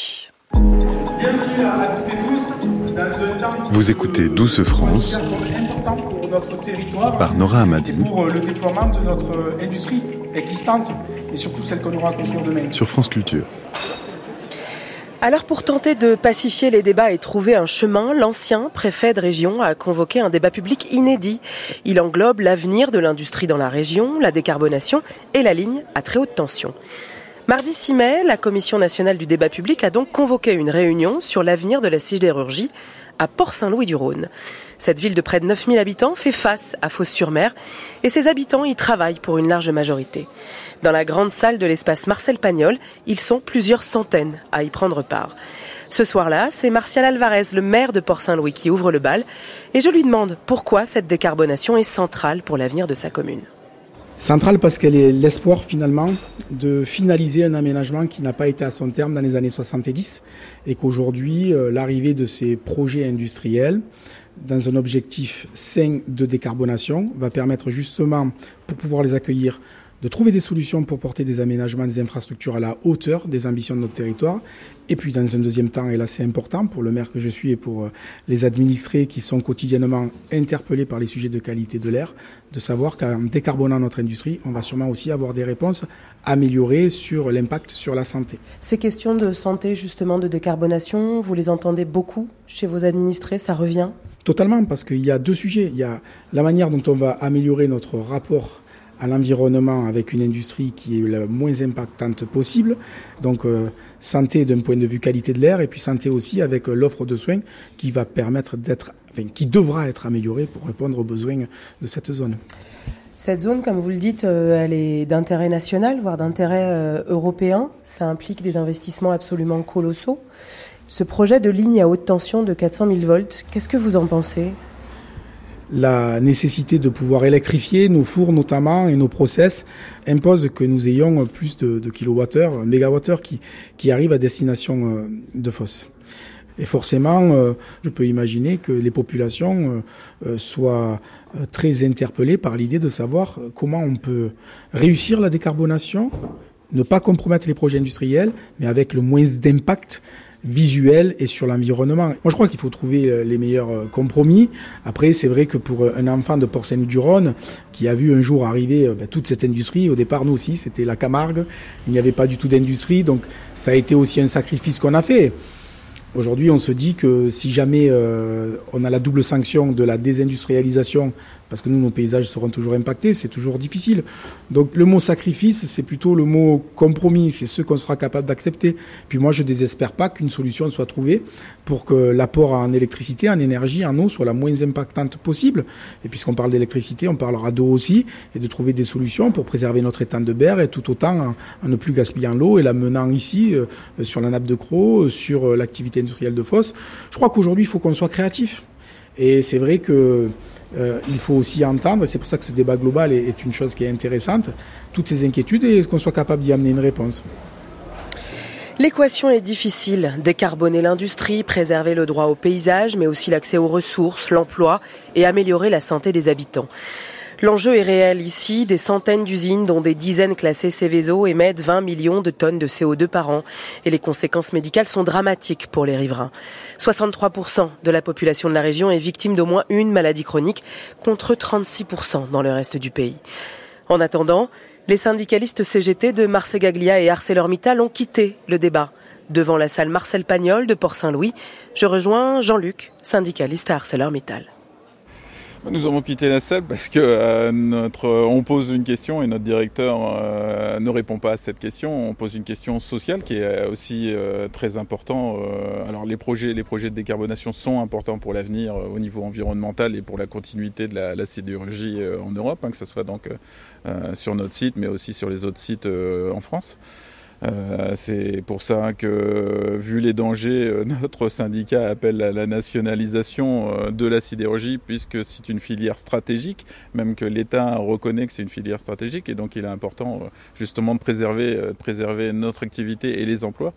[SPEAKER 15] Bienvenue à toutes et tous dans un temps.
[SPEAKER 16] Vous écoutez Douce France
[SPEAKER 15] Important pour notre territoire
[SPEAKER 16] par Nora Hamadou
[SPEAKER 15] et pour le déploiement de notre industrie existante et surtout celle qu'on aura à construire demain.
[SPEAKER 16] Sur France Culture.
[SPEAKER 2] Alors pour tenter de pacifier les débats et trouver un chemin, l'ancien préfet de région a convoqué un débat public inédit. Il englobe l'avenir de l'industrie dans la région, la décarbonation et la ligne à très haute tension. Mardi six mai, la Commission nationale du débat public a donc convoqué une réunion sur l'avenir de la sidérurgie à Port-Saint-Louis-du-Rhône. Cette ville de près de neuf mille habitants fait face à Fos-sur-Mer et ses habitants y travaillent pour une large majorité. Dans la grande salle de l'espace Marcel Pagnol, ils sont plusieurs centaines à y prendre part. Ce soir-là, c'est Martial Alvarez, le maire de Port-Saint-Louis, qui ouvre le bal. Et je lui demande pourquoi cette décarbonation est centrale pour l'avenir de sa commune.
[SPEAKER 17] Centrale parce qu'elle est l'espoir finalement de finaliser un aménagement qui n'a pas été à son terme dans les années soixante-dix et qu'aujourd'hui, euh, l'arrivée de ces projets industriels dans un objectif sain de décarbonation va permettre justement, pour pouvoir les accueillir, de trouver des solutions pour porter des aménagements, des infrastructures à la hauteur des ambitions de notre territoire. Et puis dans un deuxième temps, et là c'est important pour le maire que je suis et pour les administrés qui sont quotidiennement interpellés par les sujets de qualité de l'air, de savoir qu'en décarbonant notre industrie, on va sûrement aussi avoir des réponses améliorées sur l'impact sur la santé.
[SPEAKER 2] Ces questions de santé, justement, de décarbonation, vous les entendez beaucoup chez vos administrés, ça revient ?
[SPEAKER 17] Totalement, parce qu'il y a deux sujets. Il y a la manière dont on va améliorer notre rapport à l'environnement avec une industrie qui est la moins impactante possible. Donc euh, santé d'un point de vue qualité de l'air et puis santé aussi avec euh, l'offre de soins qui va permettre d'être, enfin, qui devra être améliorée pour répondre aux besoins de cette zone.
[SPEAKER 2] Cette zone, comme vous le dites, euh, elle est d'intérêt national, voire d'intérêt euh, européen. Ça implique des investissements absolument colossaux. Ce projet de ligne à haute tension de quatre cent mille volts, qu'est-ce que vous en pensez ?
[SPEAKER 17] La nécessité de pouvoir électrifier nos fours notamment et nos process impose que nous ayons plus de, de kilowattheures, mégawattheures qui, qui arrivent à destination de Fos. Et forcément, euh, je peux imaginer que les populations euh, soient euh, très interpellées par l'idée de savoir comment on peut réussir la décarbonation, ne pas compromettre les projets industriels, mais avec le moins d'impact visuel et sur l'environnement. Moi, je crois qu'il faut trouver les meilleurs compromis. Après, c'est vrai que pour un enfant de Port-Saint-Loup-du-Rhône, qui a vu un jour arriver ben, toute cette industrie, au départ, nous aussi, c'était la Camargue, il n'y avait pas du tout d'industrie, donc ça a été aussi un sacrifice qu'on a fait. Aujourd'hui, on se dit que si jamais euh, on a la double sanction de la désindustrialisation, parce que nous, nos paysages seront toujours impactés, c'est toujours difficile. Donc le mot sacrifice, c'est plutôt le mot compromis, c'est ce qu'on sera capable d'accepter. Puis moi, je ne désespère pas qu'une solution soit trouvée pour que l'apport en électricité, en énergie, en eau soit la moins impactante possible. Et puisqu'on parle d'électricité, on parlera d'eau aussi, et de trouver des solutions pour préserver notre étang de berre, et tout autant en, en ne plus gaspillant l'eau et la menant ici, euh, sur la nappe de Crau, sur euh, l'activité industrielle de Fos. Je crois qu'aujourd'hui, il faut qu'on soit créatif. Et c'est vrai que euh, il faut aussi entendre, et c'est pour ça que ce débat global est, est une chose qui est intéressante, toutes ces inquiétudes et qu'on soit capable d'y amener une réponse.
[SPEAKER 2] L'équation est difficile. Décarboner l'industrie, préserver le droit au paysage, mais aussi l'accès aux ressources, l'emploi et améliorer la santé des habitants. L'enjeu est réel ici. Des centaines d'usines, dont des dizaines classées Seveso, émettent vingt millions de tonnes de C O deux par an. Et les conséquences médicales sont dramatiques pour les riverains. soixante-trois pour cent de la population de la région est victime d'au moins une maladie chronique, contre trente-six pour cent dans le reste du pays. En attendant, les syndicalistes C G T de Marcegaglia et ArcelorMittal ont quitté le débat. Devant la salle Marcel Pagnol de Port-Saint-Louis, je rejoins Jean-Luc, syndicaliste à ArcelorMittal.
[SPEAKER 18] Nous avons quitté la salle parce que euh, notre, on pose une question et notre directeur euh, ne répond pas à cette question. On pose une question sociale qui est aussi euh, très important. Euh, alors les projets, les projets de décarbonation sont importants pour l'avenir euh, au niveau environnemental et pour la continuité de la, la sidérurgie euh, en Europe, hein, que ce soit donc euh, sur notre site, mais aussi sur les autres sites euh, en France. Euh, c'est pour ça que, vu les dangers, euh, notre syndicat appelle à la nationalisation euh, de la sidérurgie, puisque c'est une filière stratégique, même que l'État reconnaît que c'est une filière stratégique, et donc il est important euh, justement de préserver, euh, de préserver notre activité et les emplois.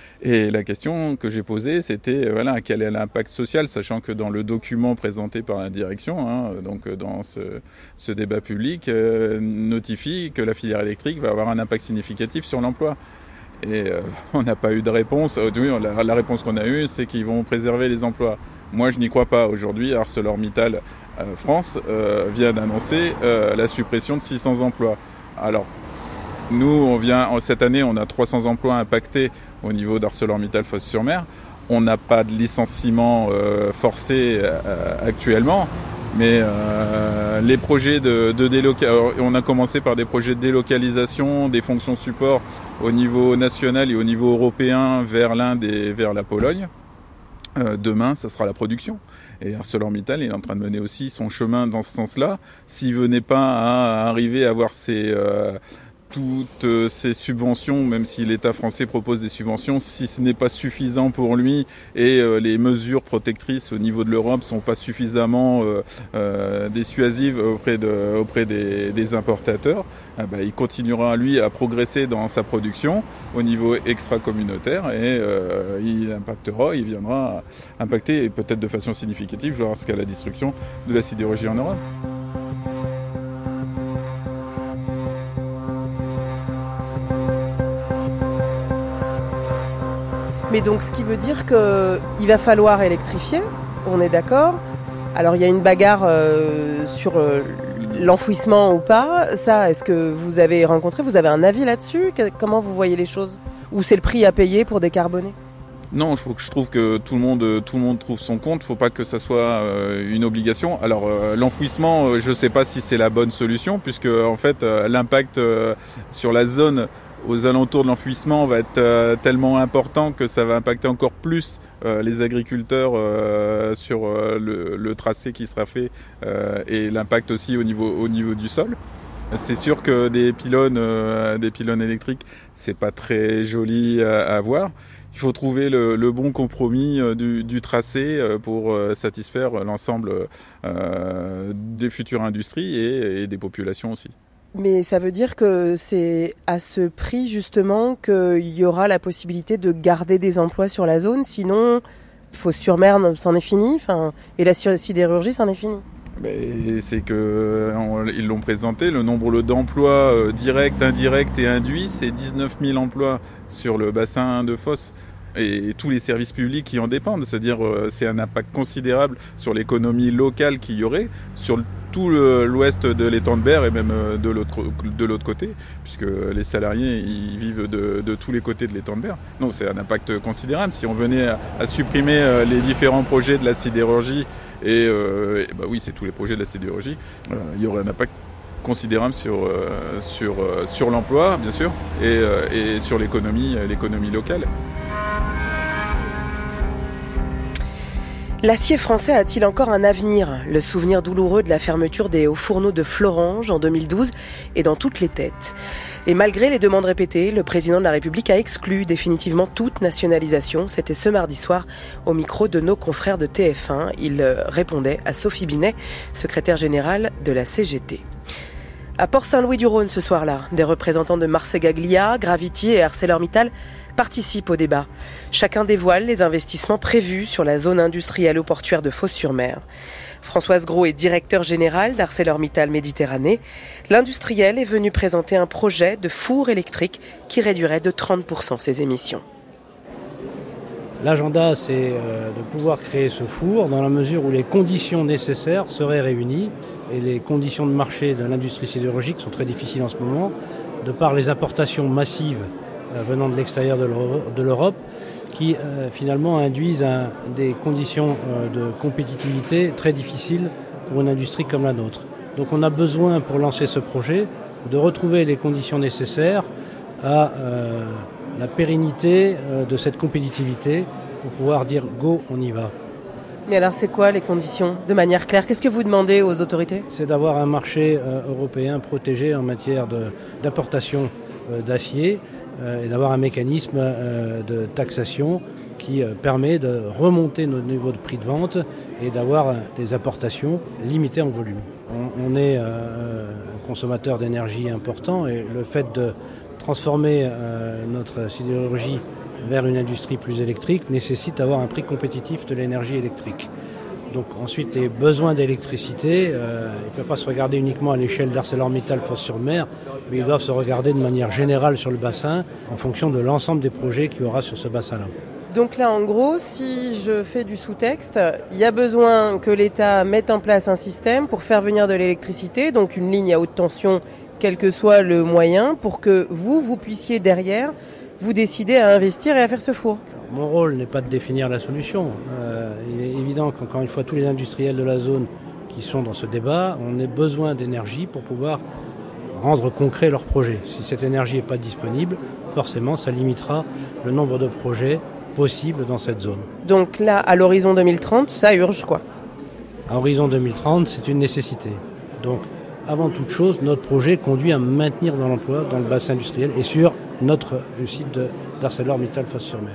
[SPEAKER 18] Et la question que j'ai posée, c'était euh, voilà, quel est l'impact social, sachant que dans le document présenté par la direction, hein, donc dans ce, ce débat public, euh, notifie que la filière électrique va avoir un impact significatif sur l'emploi. Et euh, on n'a pas eu de réponse. Oui, la, la réponse qu'on a eue, c'est qu'ils vont préserver les emplois. Moi, je n'y crois pas. Aujourd'hui, ArcelorMittal euh, France euh, vient d'annoncer euh, la suppression de six cents emplois. Alors, nous, on vient, cette année, on a trois cents emplois impactés au niveau d'ArcelorMittal Fos-sur-Mer. On n'a pas de licenciement euh, forcé euh, actuellement, mais euh, les projets de, de délocalisation, on a commencé par des projets de délocalisation des fonctions support au niveau national et au niveau européen vers l'Inde et vers la Pologne. Euh, demain, ça sera la production. Et ArcelorMittal est en train de mener aussi son chemin dans ce sens-là. S'il venait pas à arriver à avoir ses... Euh, toutes ces subventions, même si l'État français propose des subventions, si ce n'est pas suffisant pour lui et euh, les mesures protectrices au niveau de l'Europe sont pas suffisamment euh, euh, dissuasives auprès, de, auprès des, des importateurs, eh ben, il continuera lui à progresser dans sa production au niveau extra-communautaire et euh, il impactera, il viendra impacter et peut-être de façon significative jusqu'à la destruction de la sidérurgie en Europe.
[SPEAKER 2] Mais donc, ce qui veut dire qu'il va falloir électrifier, on est d'accord. Alors, il y a une bagarre euh, sur euh, l'enfouissement ou pas. Ça, est-ce que vous avez rencontré, vous avez un avis là-dessus ? Comment vous voyez les choses ? Ou c'est le prix à payer pour décarboner ?
[SPEAKER 18] Non, je, je trouve que tout le monde, tout le monde trouve son compte. Il ne faut pas que ça soit euh, une obligation. Alors, euh, l'enfouissement, euh, je ne sais pas si c'est la bonne solution, puisque en fait, euh, l'impact euh, sur la zone aux alentours de l'enfouissement va être euh, tellement important que ça va impacter encore plus euh, les agriculteurs euh, sur euh, le, le tracé qui sera fait euh, et l'impact aussi au niveau, au niveau du sol. C'est sûr que des pylônes, euh, des pylônes électriques, c'est pas très joli à, à voir. Il faut trouver le, le bon compromis euh, du, du tracé euh, pour euh, satisfaire l'ensemble euh, des futures industries et, et des populations aussi.
[SPEAKER 2] Mais ça veut dire que c'est à ce prix justement qu'il y aura la possibilité de garder des emplois sur la zone, sinon Fos-sur-Mer, c'en est fini, enfin, et la sidérurgie, c'en est fini.
[SPEAKER 18] Mais c'est que on, ils l'ont présenté, le nombre d'emplois euh, directs, indirects et induits, c'est dix-neuf mille emplois sur le bassin de Fos. Et tous les services publics qui en dépendent, c'est-à-dire euh, c'est un impact considérable sur l'économie locale qu'il y aurait, sur tout le, l'ouest de l'étang de Berre et même euh, de, l'autre, de l'autre côté, puisque les salariés ils vivent de, de tous les côtés de l'étang de Berre. Donc c'est un impact considérable. Si on venait à, à supprimer euh, les différents projets de la sidérurgie, et, euh, et bah oui, c'est tous les projets de la sidérurgie, euh, il y aurait un impact considérable sur, euh, sur, euh, sur l'emploi, bien sûr, et, euh, et sur l'économie, l'économie locale.
[SPEAKER 2] L'acier français a-t-il encore un avenir ? Le souvenir douloureux de la fermeture des hauts fourneaux de Florange en deux mille douze est dans toutes les têtes. Et malgré les demandes répétées, le président de la République a exclu définitivement toute nationalisation. C'était ce mardi soir au micro de nos confrères de T F un. Il répondait à Sophie Binet, secrétaire générale de la C G T. À Port-Saint-Louis-du-Rhône ce soir-là, des représentants de Marcegaglia, Gravity et ArcelorMittal participent au débat. Chacun dévoile les investissements prévus sur la zone industrielle ou portuaire de Fos-sur-Mer. Françoise Gros est directeur général d'ArcelorMittal Méditerranée. L'industriel est venu présenter un projet de four électrique qui réduirait de trente pour cent ses émissions.
[SPEAKER 19] L'agenda, c'est de pouvoir créer ce four dans la mesure où les conditions nécessaires seraient réunies. Et les conditions de marché de l'industrie sidérurgique sont très difficiles en ce moment, de par les importations massives venant de l'extérieur de l'Europe, qui euh, finalement induisent un, des conditions euh, de compétitivité très difficiles pour une industrie comme la nôtre. Donc on a besoin, pour lancer ce projet, de retrouver les conditions nécessaires à euh, la pérennité euh, de cette compétitivité pour pouvoir dire « go, on y va ».
[SPEAKER 2] Mais alors c'est quoi les conditions ? De manière claire, qu'est-ce que vous demandez aux autorités ?
[SPEAKER 19] C'est d'avoir un marché euh, européen protégé en matière de, d'importation euh, d'acier, et d'avoir un mécanisme de taxation qui permet de remonter notre niveau de prix de vente et d'avoir des importations limitées en volume. On est un consommateur d'énergie important et le fait de transformer notre sidérurgie vers une industrie plus électrique nécessite d'avoir un prix compétitif de l'énergie électrique. Donc ensuite, les besoins d'électricité, euh, ils ne peuvent pas se regarder uniquement à l'échelle d'ArcelorMittal Fos-sur-Mer, mais ils doivent se regarder de manière générale sur le bassin, en fonction de l'ensemble des projets qu'il y aura sur ce bassin-là.
[SPEAKER 2] Donc là, en gros, si je fais du sous-texte, il y a besoin que l'État mette en place un système pour faire venir de l'électricité, donc une ligne à haute tension, quel que soit le moyen, pour que vous, vous puissiez derrière, vous décider à investir et à faire ce four.
[SPEAKER 19] Mon rôle n'est pas de définir la solution. Euh, il est évident qu'encore une fois, tous les industriels de la zone qui sont dans ce débat, on a besoin d'énergie pour pouvoir rendre concret leurs projets. Si cette énergie n'est pas disponible, forcément, ça limitera le nombre de projets possibles dans cette zone.
[SPEAKER 2] Donc là, à l'horizon deux mille trente, ça urge quoi ?
[SPEAKER 19] À l'horizon deux mille trente, c'est une nécessité. Donc, avant toute chose, notre projet conduit à maintenir dans l'emploi, dans le bassin industriel et sur notre site de, d'ArcelorMittal Fos-sur-Mer.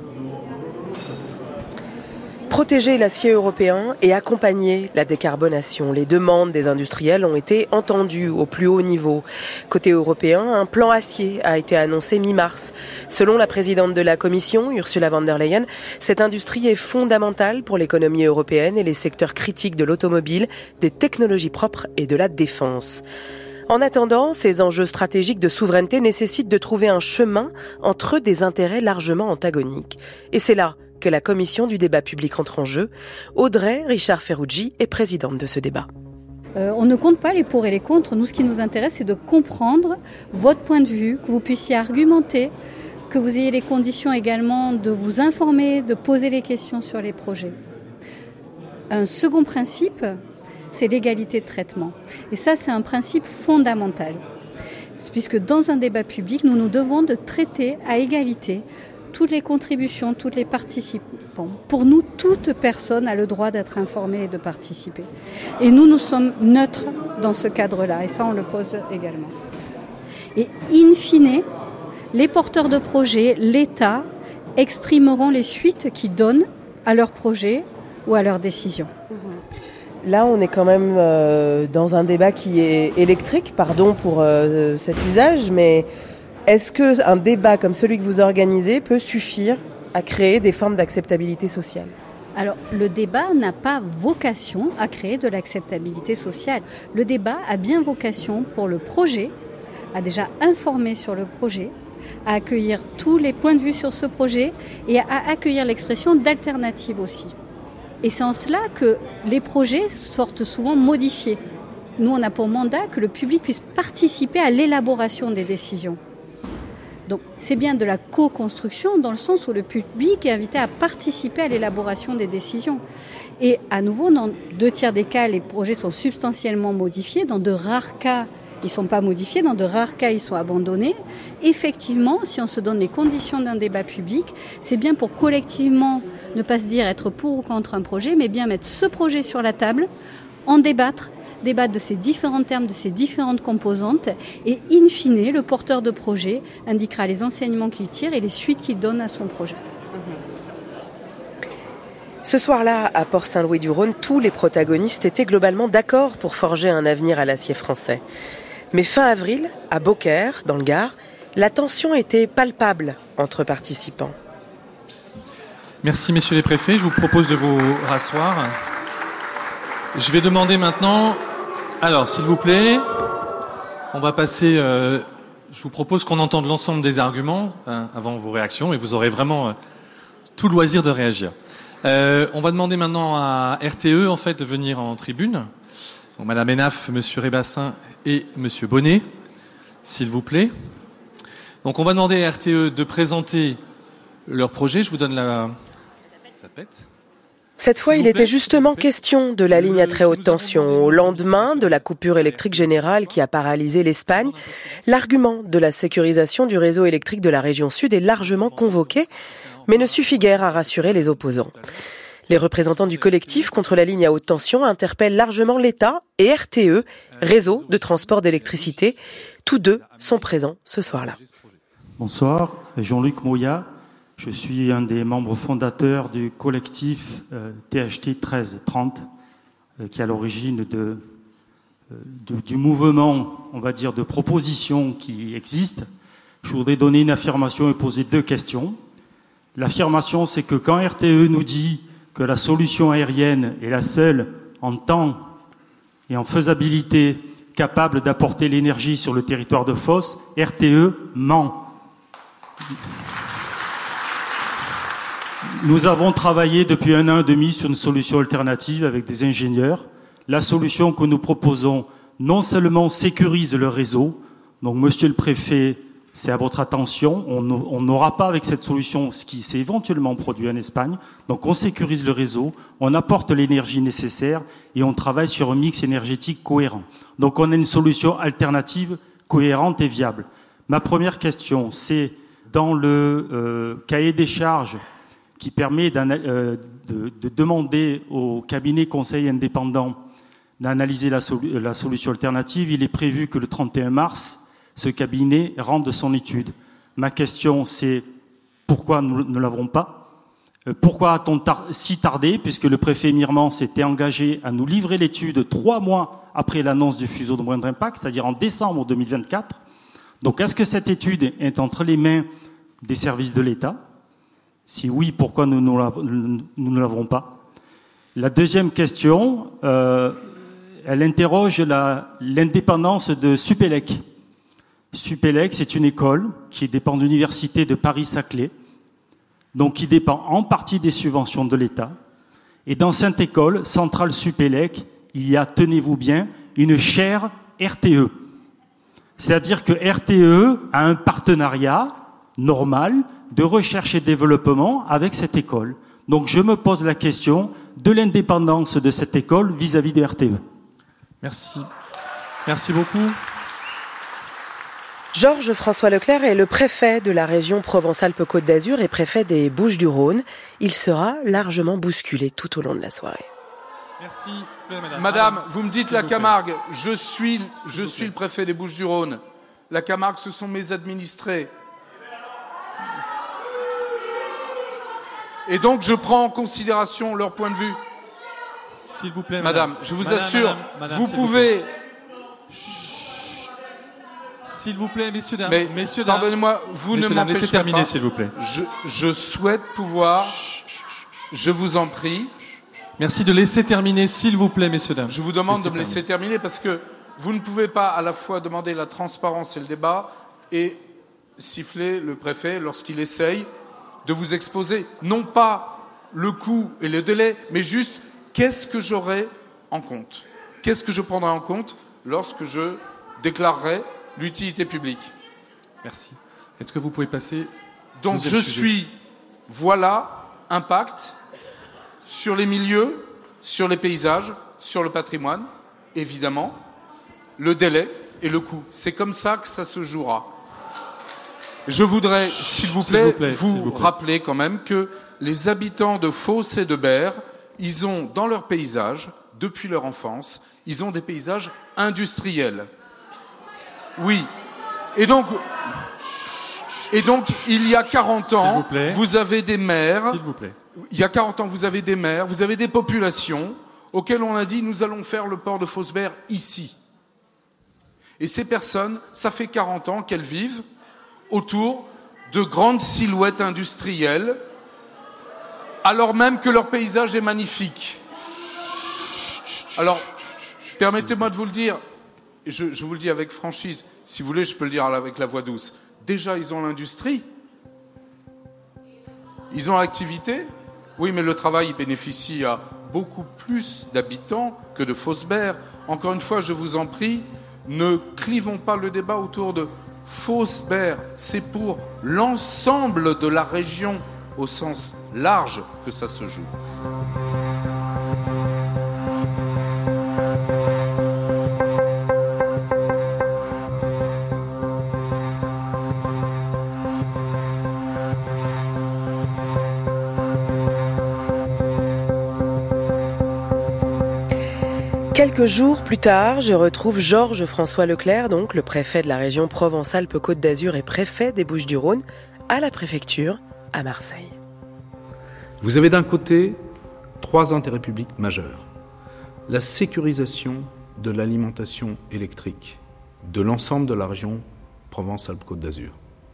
[SPEAKER 2] Protéger l'acier européen et accompagner la décarbonation. Les demandes des industriels ont été entendues au plus haut niveau. Côté européen, un plan acier a été annoncé mi-mars. Selon la présidente de la Commission, Ursula von der Leyen, cette industrie est fondamentale pour l'économie européenne et les secteurs critiques de l'automobile, des technologies propres et de la défense. En attendant, ces enjeux stratégiques de souveraineté nécessitent de trouver un chemin entre des intérêts largement antagoniques. Et c'est là que la commission du débat public entre en jeu. Audrey Richard-Ferruggi est présidente de ce débat.
[SPEAKER 20] Euh, on ne compte pas les pour et les contre. Nous, ce qui nous intéresse, c'est de comprendre votre point de vue, que vous puissiez argumenter, que vous ayez les conditions également de vous informer, de poser les questions sur les projets. Un second principe, c'est l'égalité de traitement. Et ça, c'est un principe fondamental. Puisque dans un débat public, nous nous devons de traiter à égalité toutes les contributions, tous les participants. Pour nous, toute personne a le droit d'être informée et de participer. Et nous, nous sommes neutres dans ce cadre-là, et ça, on le pose également. Et in fine, les porteurs de projets, l'État, exprimeront les suites qu'ils donnent à leurs projets ou à leurs décisions.
[SPEAKER 2] Là, on est quand même euh, dans un débat qui est électrique, pardon pour euh, cet usage, mais est-ce qu'un débat comme celui que vous organisez peut suffire à créer des formes d'acceptabilité sociale ?
[SPEAKER 20] Alors, le débat n'a pas vocation à créer de l'acceptabilité sociale. Le débat a bien vocation pour le projet, à déjà informer sur le projet, à accueillir tous les points de vue sur ce projet et à accueillir l'expression d'alternatives aussi. Et c'est en cela que les projets sortent souvent modifiés. Nous, on a pour mandat que le public puisse participer à l'élaboration des décisions. Donc c'est bien de la co-construction dans le sens où le public est invité à participer à l'élaboration des décisions. Et à nouveau, dans deux tiers des cas, les projets sont substantiellement modifiés. Dans de rares cas, ils ne sont pas modifiés. Dans de rares cas, ils sont abandonnés. Effectivement, si on se donne les conditions d'un débat public, c'est bien pour collectivement ne pas se dire être pour ou contre un projet, mais bien mettre ce projet sur la table, en débattre, débattre de ces différents termes, de ces différentes composantes, et in fine, le porteur de projet indiquera les enseignements qu'il tire et les suites qu'il donne à son projet.
[SPEAKER 2] Ce soir-là, à Port-Saint-Louis-du-Rhône, tous les protagonistes étaient globalement d'accord pour forger un avenir à l'acier français. Mais fin avril, à Beaucaire, dans le Gard, la tension était palpable entre participants.
[SPEAKER 21] Merci messieurs les préfets, je vous propose de vous rasseoir. Je vais demander maintenant, alors s'il vous plaît, on va passer, euh, je vous propose qu'on entende l'ensemble des arguments hein, avant vos réactions et vous aurez vraiment euh, tout loisir de réagir. Euh, on va demander maintenant à R T E en fait de venir en tribune. Donc, Madame Enaf, Monsieur Rébassin et Monsieur Bonnet, s'il vous plaît. Donc on va demander à R T E de présenter leur projet. Je vous donne la... Ça pète ?
[SPEAKER 2] Cette fois, il était justement question de la ligne à très haute tension. Au lendemain de la coupure électrique générale qui a paralysé l'Espagne, l'argument de la sécurisation du réseau électrique de la région sud est largement convoqué, mais ne suffit guère à rassurer les opposants. Les représentants du collectif contre la ligne à haute tension interpellent largement l'État et R T E, réseau de transport d'électricité. Tous deux sont présents ce soir-là.
[SPEAKER 22] Bonsoir, Jean-Luc Moya. Je suis un des membres fondateurs du collectif euh, T H T treize trente, euh, qui est à l'origine de, euh, de, du mouvement, on va dire, de propositions qui existe. Je voudrais donner une affirmation et poser deux questions. L'affirmation, c'est que quand R T E nous dit que la solution aérienne est la seule en temps et en faisabilité capable d'apporter l'énergie sur le territoire de Fos, R T E ment. Nous avons travaillé depuis un an et demi sur une solution alternative avec des ingénieurs. La solution que nous proposons non seulement sécurise le réseau, donc monsieur le préfet, c'est à votre attention, on n'aura pas avec cette solution ce qui s'est éventuellement produit en Espagne, donc on sécurise le réseau, on apporte l'énergie nécessaire et on travaille sur un mix énergétique cohérent. Donc on a une solution alternative cohérente et viable. Ma première question, c'est dans le euh, cahier des charges qui permet euh, de, de demander au cabinet conseil indépendant d'analyser la, sol- la solution alternative, il est prévu que le trente et un mars, ce cabinet rende son étude. Ma question, c'est pourquoi nous ne l'avons pas ? Pourquoi a-t-on tar- si tardé, puisque le préfet Mirmand s'était engagé à nous livrer l'étude trois mois après l'annonce du fuseau de moindre impact, c'est-à-dire en décembre deux mille vingt-quatre. Donc, est-ce que cette étude est entre les mains des services de l'État ? Si oui, pourquoi nous, nous, nous ne l'avons pas ? La deuxième question, euh, elle interroge la, l'indépendance de Supélec. Supélec, c'est une école qui dépend de l'université de Paris-Saclay, donc qui dépend en partie des subventions de l'État. Et dans cette école, Centrale Supélec, il y a, tenez-vous bien, une chaire R T E. C'est-à-dire que R T E a un partenariat normal de recherche et développement avec cette école. Donc je me pose la question de l'indépendance de cette école vis-à-vis de R T E.
[SPEAKER 21] Merci. Merci beaucoup.
[SPEAKER 2] Georges François Leclerc est le préfet de la région Provence-Alpes-Côte d'Azur et préfet des Bouches-du-Rhône. Il sera largement bousculé tout au long de la soirée.
[SPEAKER 21] Merci, madame.
[SPEAKER 23] Madame, vous me dites la Camargue, je suis, je suis le préfet des Bouches-du-Rhône. La Camargue, ce sont mes administrés. Et donc, je prends en considération leur point de vue.
[SPEAKER 21] S'il vous plaît,
[SPEAKER 23] madame.
[SPEAKER 21] Madame,
[SPEAKER 23] je vous
[SPEAKER 21] madame,
[SPEAKER 23] assure,
[SPEAKER 21] madame, madame,
[SPEAKER 23] vous pouvez...
[SPEAKER 21] S'il vous plaît, messieurs, dames.
[SPEAKER 23] Mais,
[SPEAKER 21] messieurs, dames.
[SPEAKER 23] pardonnez-moi, vous
[SPEAKER 21] messieurs,
[SPEAKER 23] ne
[SPEAKER 21] dames,
[SPEAKER 23] m'empêcherez
[SPEAKER 21] laissez terminer,
[SPEAKER 23] pas.
[SPEAKER 21] s'il vous plaît.
[SPEAKER 23] Je, je souhaite pouvoir... Je vous en prie.
[SPEAKER 21] Merci de laisser terminer, s'il vous plaît, messieurs, dames.
[SPEAKER 23] Je vous demande
[SPEAKER 21] laissez
[SPEAKER 23] de me laisser terminer parce que vous ne pouvez pas à la fois demander la transparence et le débat et siffler le préfet lorsqu'il essaye de vous exposer, non pas le coût et le délai, mais juste qu'est-ce que j'aurai en compte. Qu'est-ce que je prendrai en compte lorsque je déclarerai l'utilité publique.
[SPEAKER 21] Merci. Est-ce que vous pouvez passer...
[SPEAKER 23] Donc je sujet. suis, voilà, impact sur les milieux, sur les paysages, sur le patrimoine, évidemment, le délai et le coût. C'est comme ça que ça se jouera. Je voudrais, s'il vous plaît, vous, plaît, vous, vous plaît. rappeler quand même que les habitants de Fos et de Berre, ils ont dans leur paysage, depuis leur enfance, ils ont des paysages industriels. Oui. Et donc, et donc il y a quarante ans, vous, vous avez des maires.
[SPEAKER 21] S'il vous plaît.
[SPEAKER 23] Il y a quarante ans, vous avez des maires, vous avez des populations auxquelles on a dit nous allons faire le port de Fos-Berre ici. Et ces personnes, ça fait quarante ans qu'elles vivent autour de grandes silhouettes industrielles, alors même que leur paysage est magnifique. Alors, permettez-moi de vous le dire, je, je vous le dis avec franchise, si vous voulez, je peux le dire avec la voix douce. Déjà, ils ont l'industrie, ils ont l'activité. Oui, mais le travail il bénéficie à beaucoup plus d'habitants que de Fos-Berre. Encore une fois, je vous en prie, ne clivons pas le débat autour de Fos-Berre. C'est pour l'ensemble de la région, au sens large, que ça se joue.
[SPEAKER 2] Quelques jours plus tard, je retrouve Georges-François Leclerc, donc le préfet de la région Provence-Alpes-Côte d'Azur et préfet des Bouches-du-Rhône, à la préfecture à Marseille.
[SPEAKER 1] Vous avez d'un côté trois intérêts publics majeurs. La sécurisation de l'alimentation électrique de l'ensemble de la région Provence-Alpes-Côte d'Azur.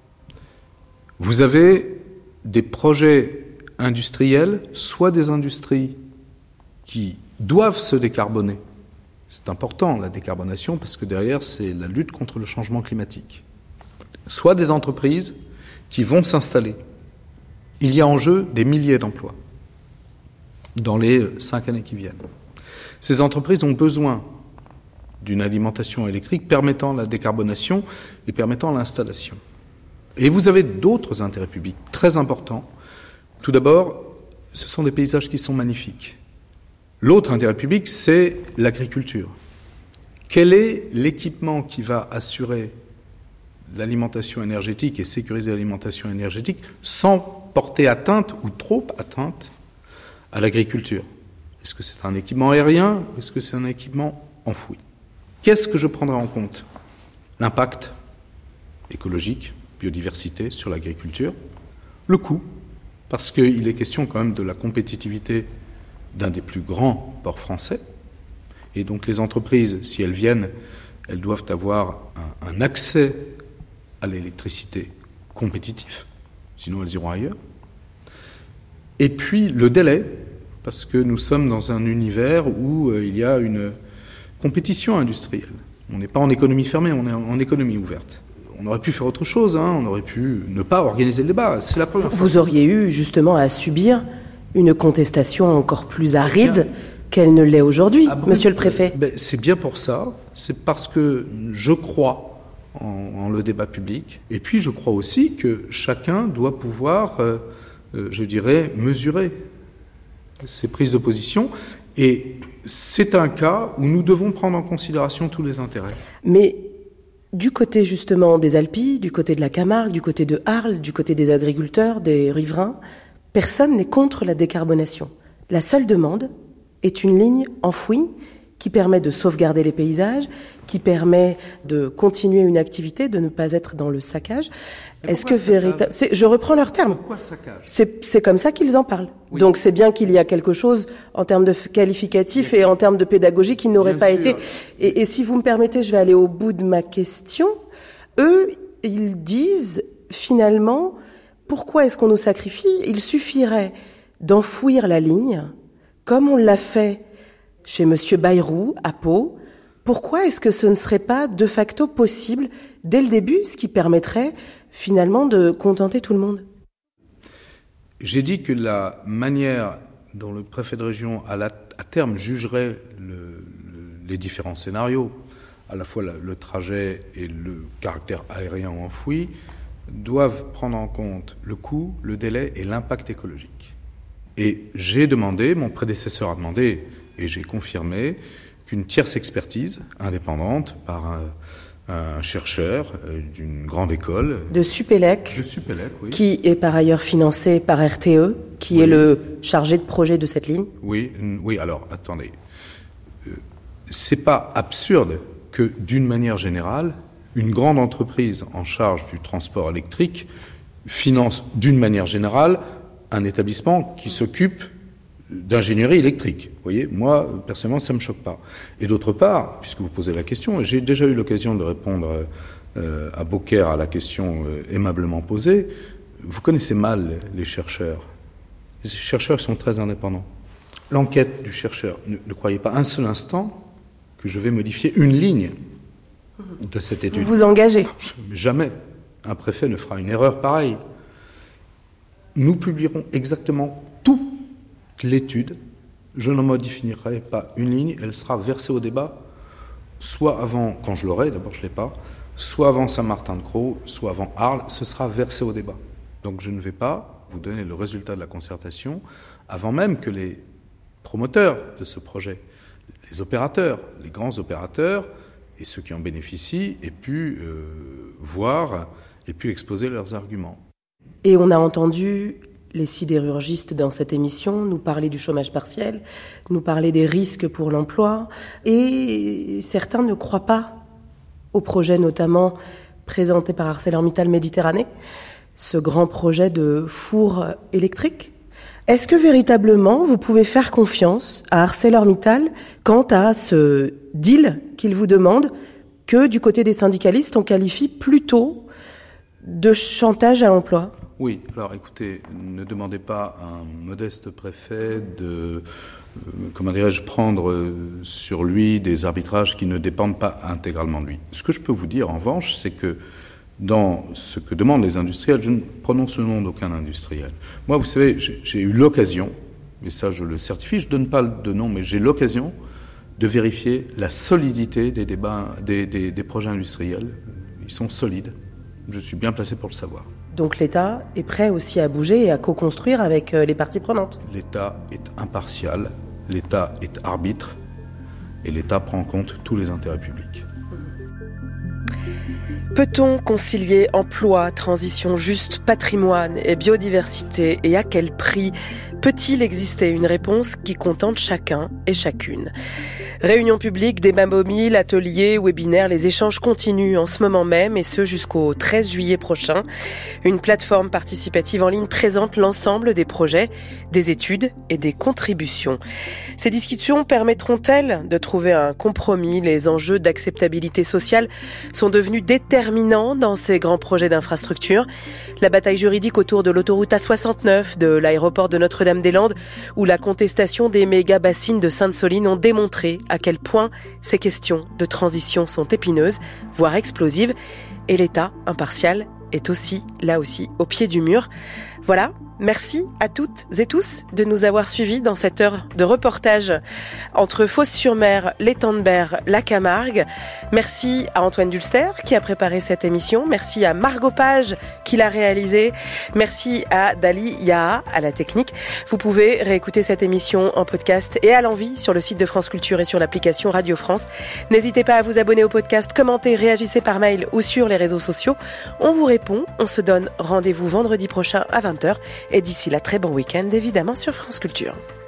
[SPEAKER 1] Vous avez des projets industriels, soit des industries qui doivent se décarboner. C'est important, la décarbonation, parce que derrière, c'est la lutte contre le changement climatique. Soit des entreprises qui vont s'installer. Il y a en jeu des milliers d'emplois dans les cinq années qui viennent. Ces entreprises ont besoin d'une alimentation électrique permettant la décarbonation et permettant l'installation. Et vous avez d'autres intérêts publics très importants. Tout d'abord, ce sont des paysages qui sont magnifiques. L'autre intérêt public, c'est l'agriculture. Quel est l'équipement qui va assurer l'alimentation énergétique et sécuriser l'alimentation énergétique sans porter atteinte ou trop atteinte à l'agriculture? Est-ce que c'est un équipement aérien ou est-ce que c'est un équipement enfoui? Qu'est-ce que je prendrai en compte? L'impact écologique, biodiversité sur l'agriculture, le coût, parce qu'il est question quand même de la compétitivité d'un des plus grands ports français. Et donc les entreprises, si elles viennent, elles doivent avoir un, un accès à l'électricité compétitif, sinon elles iront ailleurs. Et puis le délai, parce que nous sommes dans un univers où euh, il y a une compétition industrielle. On n'est pas en économie fermée, on est en, en économie ouverte. On aurait pu faire autre chose, hein, on aurait pu ne pas organiser le débat. C'est la première fois.
[SPEAKER 2] Vous auriez eu justement à subir une contestation encore plus aride qu'elle ne l'est aujourd'hui, ah, monsieur le préfet.
[SPEAKER 1] Ben, c'est bien pour ça, c'est parce que je crois en, en le débat public, et puis je crois aussi que chacun doit pouvoir, euh, euh, je dirais, mesurer ses prises de position, et c'est un cas où nous devons prendre en considération tous les intérêts.
[SPEAKER 2] Mais du côté justement des Alpilles, du côté de la Camargue, du côté de Arles, du côté des agriculteurs, des riverains, personne n'est contre la décarbonation. La seule demande est une ligne enfouie qui permet de sauvegarder les paysages, qui permet de continuer une activité, de ne pas être dans le saccage. Est-ce que véritable... Je reprends leurs termes.
[SPEAKER 1] Pourquoi saccage?
[SPEAKER 2] C'est, c'est comme ça qu'ils en parlent. Oui. Donc c'est bien qu'il y a quelque chose en termes de qualificatif et en termes de pédagogie qui n'aurait bien pas sûr. été... Et, et si vous me permettez, je vais aller au bout de ma question. Eux, ils disent finalement... Pourquoi est-ce qu'on nous sacrifie? Il suffirait d'enfouir la ligne, comme on l'a fait chez Monsieur Bayrou à Pau? Pourquoi est-ce que ce ne serait pas de facto possible dès le début, ce qui permettrait finalement de contenter tout le monde?
[SPEAKER 1] J'ai dit que la manière dont le préfet de région, à, la, à terme, jugerait le, le, les différents scénarios, à la fois le, le trajet et le caractère aérien enfoui, doivent prendre en compte le coût, le délai et l'impact écologique. Et j'ai demandé, mon prédécesseur a demandé, et j'ai confirmé, qu'une tierce expertise indépendante par un, un chercheur d'une grande école.
[SPEAKER 2] De Supélec.
[SPEAKER 1] De Supélec, oui.
[SPEAKER 2] Qui est par ailleurs financé par R T E, qui oui. est le chargé de projet de cette ligne.
[SPEAKER 1] Oui, oui, alors, attendez. Euh, c'est pas absurde que, d'une manière générale, une grande entreprise en charge du transport électrique finance, d'une manière générale, un établissement qui s'occupe d'ingénierie électrique. Vous voyez, moi, personnellement, ça ne me choque pas. Et d'autre part, puisque vous posez la question, j'ai déjà eu l'occasion de répondre euh, à Beaucaire à la question euh, aimablement posée, vous connaissez mal les chercheurs. Les chercheurs sont très indépendants. L'enquête du chercheur, ne, ne croyez pas un seul instant que je vais modifier une ligne de cette étude.
[SPEAKER 2] Vous vous engagez?
[SPEAKER 1] Jamais. Un préfet ne fera une erreur pareille. Nous publierons exactement tout l'étude, je ne modifierai pas une ligne, elle sera versée au débat, soit avant, quand je l'aurai, d'abord je ne l'ai pas, soit avant Saint-Martin-de-Crau, soit avant Arles, ce sera versé au débat. Donc je ne vais pas vous donner le résultat de la concertation avant même que les promoteurs de ce projet, les opérateurs, les grands opérateurs et ceux qui en bénéficient aient pu euh, voir et pu exposer leurs arguments.
[SPEAKER 2] Et on a entendu les sidérurgistes dans cette émission nous parler du chômage partiel, nous parler des risques pour l'emploi, et certains ne croient pas au projet notamment présenté par ArcelorMittal Méditerranée, ce grand projet de four électrique. Est-ce que véritablement vous pouvez faire confiance à ArcelorMittal quant à ce deal qu'il vous demande, que du côté des syndicalistes on qualifie plutôt de chantage à l'emploi?
[SPEAKER 1] Oui, alors écoutez, ne demandez pas à un modeste préfet de, euh, comment dirais-je, prendre euh, sur lui des arbitrages qui ne dépendent pas intégralement de lui. Ce que je peux vous dire en revanche, c'est que dans ce que demandent les industriels, je ne prononce le nom d'aucun industriel. Moi, vous savez, j'ai, j'ai eu l'occasion, et ça je le certifie, je ne donne pas de nom, mais j'ai l'occasion de vérifier la solidité des débats, des, des, des projets industriels. Ils sont solides. Je suis bien placé pour le savoir.
[SPEAKER 2] Donc l'État est prêt aussi à bouger et à co-construire avec les parties prenantes.
[SPEAKER 1] L'État est impartial, l'État est arbitre, et l'État prend en compte tous les intérêts publics.
[SPEAKER 2] Peut-on concilier emploi, transition juste, patrimoine et biodiversité, et à quel prix? Peut-il exister une réponse qui contente chacun et chacune? Réunions publiques, débats mobiles, ateliers, webinaires, les échanges continuent en ce moment même, et ce jusqu'au treize juillet prochain. Une plateforme participative en ligne présente l'ensemble des projets, des études et des contributions. Ces discussions permettront-elles de trouver un compromis? Les enjeux d'acceptabilité sociale sont devenus déterminants dans ces grands projets d'infrastructure. La bataille juridique autour de l'autoroute A soixante-neuf, de l'aéroport de Notre-Dame-des-Landes ou la contestation des méga-bassines de Sainte-Soline ont démontré à quel point ces questions de transition sont épineuses, voire explosives, et l'État impartial est aussi, là aussi, au pied du mur. Voilà, merci à toutes et tous de nous avoir suivis dans cette heure de reportage entre Fos-sur-Mer, l'Étang-de-Berre, la Camargue. Merci à Antoine Dulster qui a préparé cette émission. Merci à Margot Page qui l'a réalisée. Merci à Dali Yaha à la technique. Vous pouvez réécouter cette émission en podcast et à l'envie sur le site de France Culture et sur l'application Radio France. N'hésitez pas à vous abonner au podcast, commenter, réagissez par mail ou sur les réseaux sociaux. On vous répond. On se donne rendez-vous vendredi prochain à vingt heures. Et d'ici là, très bon week-end, évidemment, sur France Culture.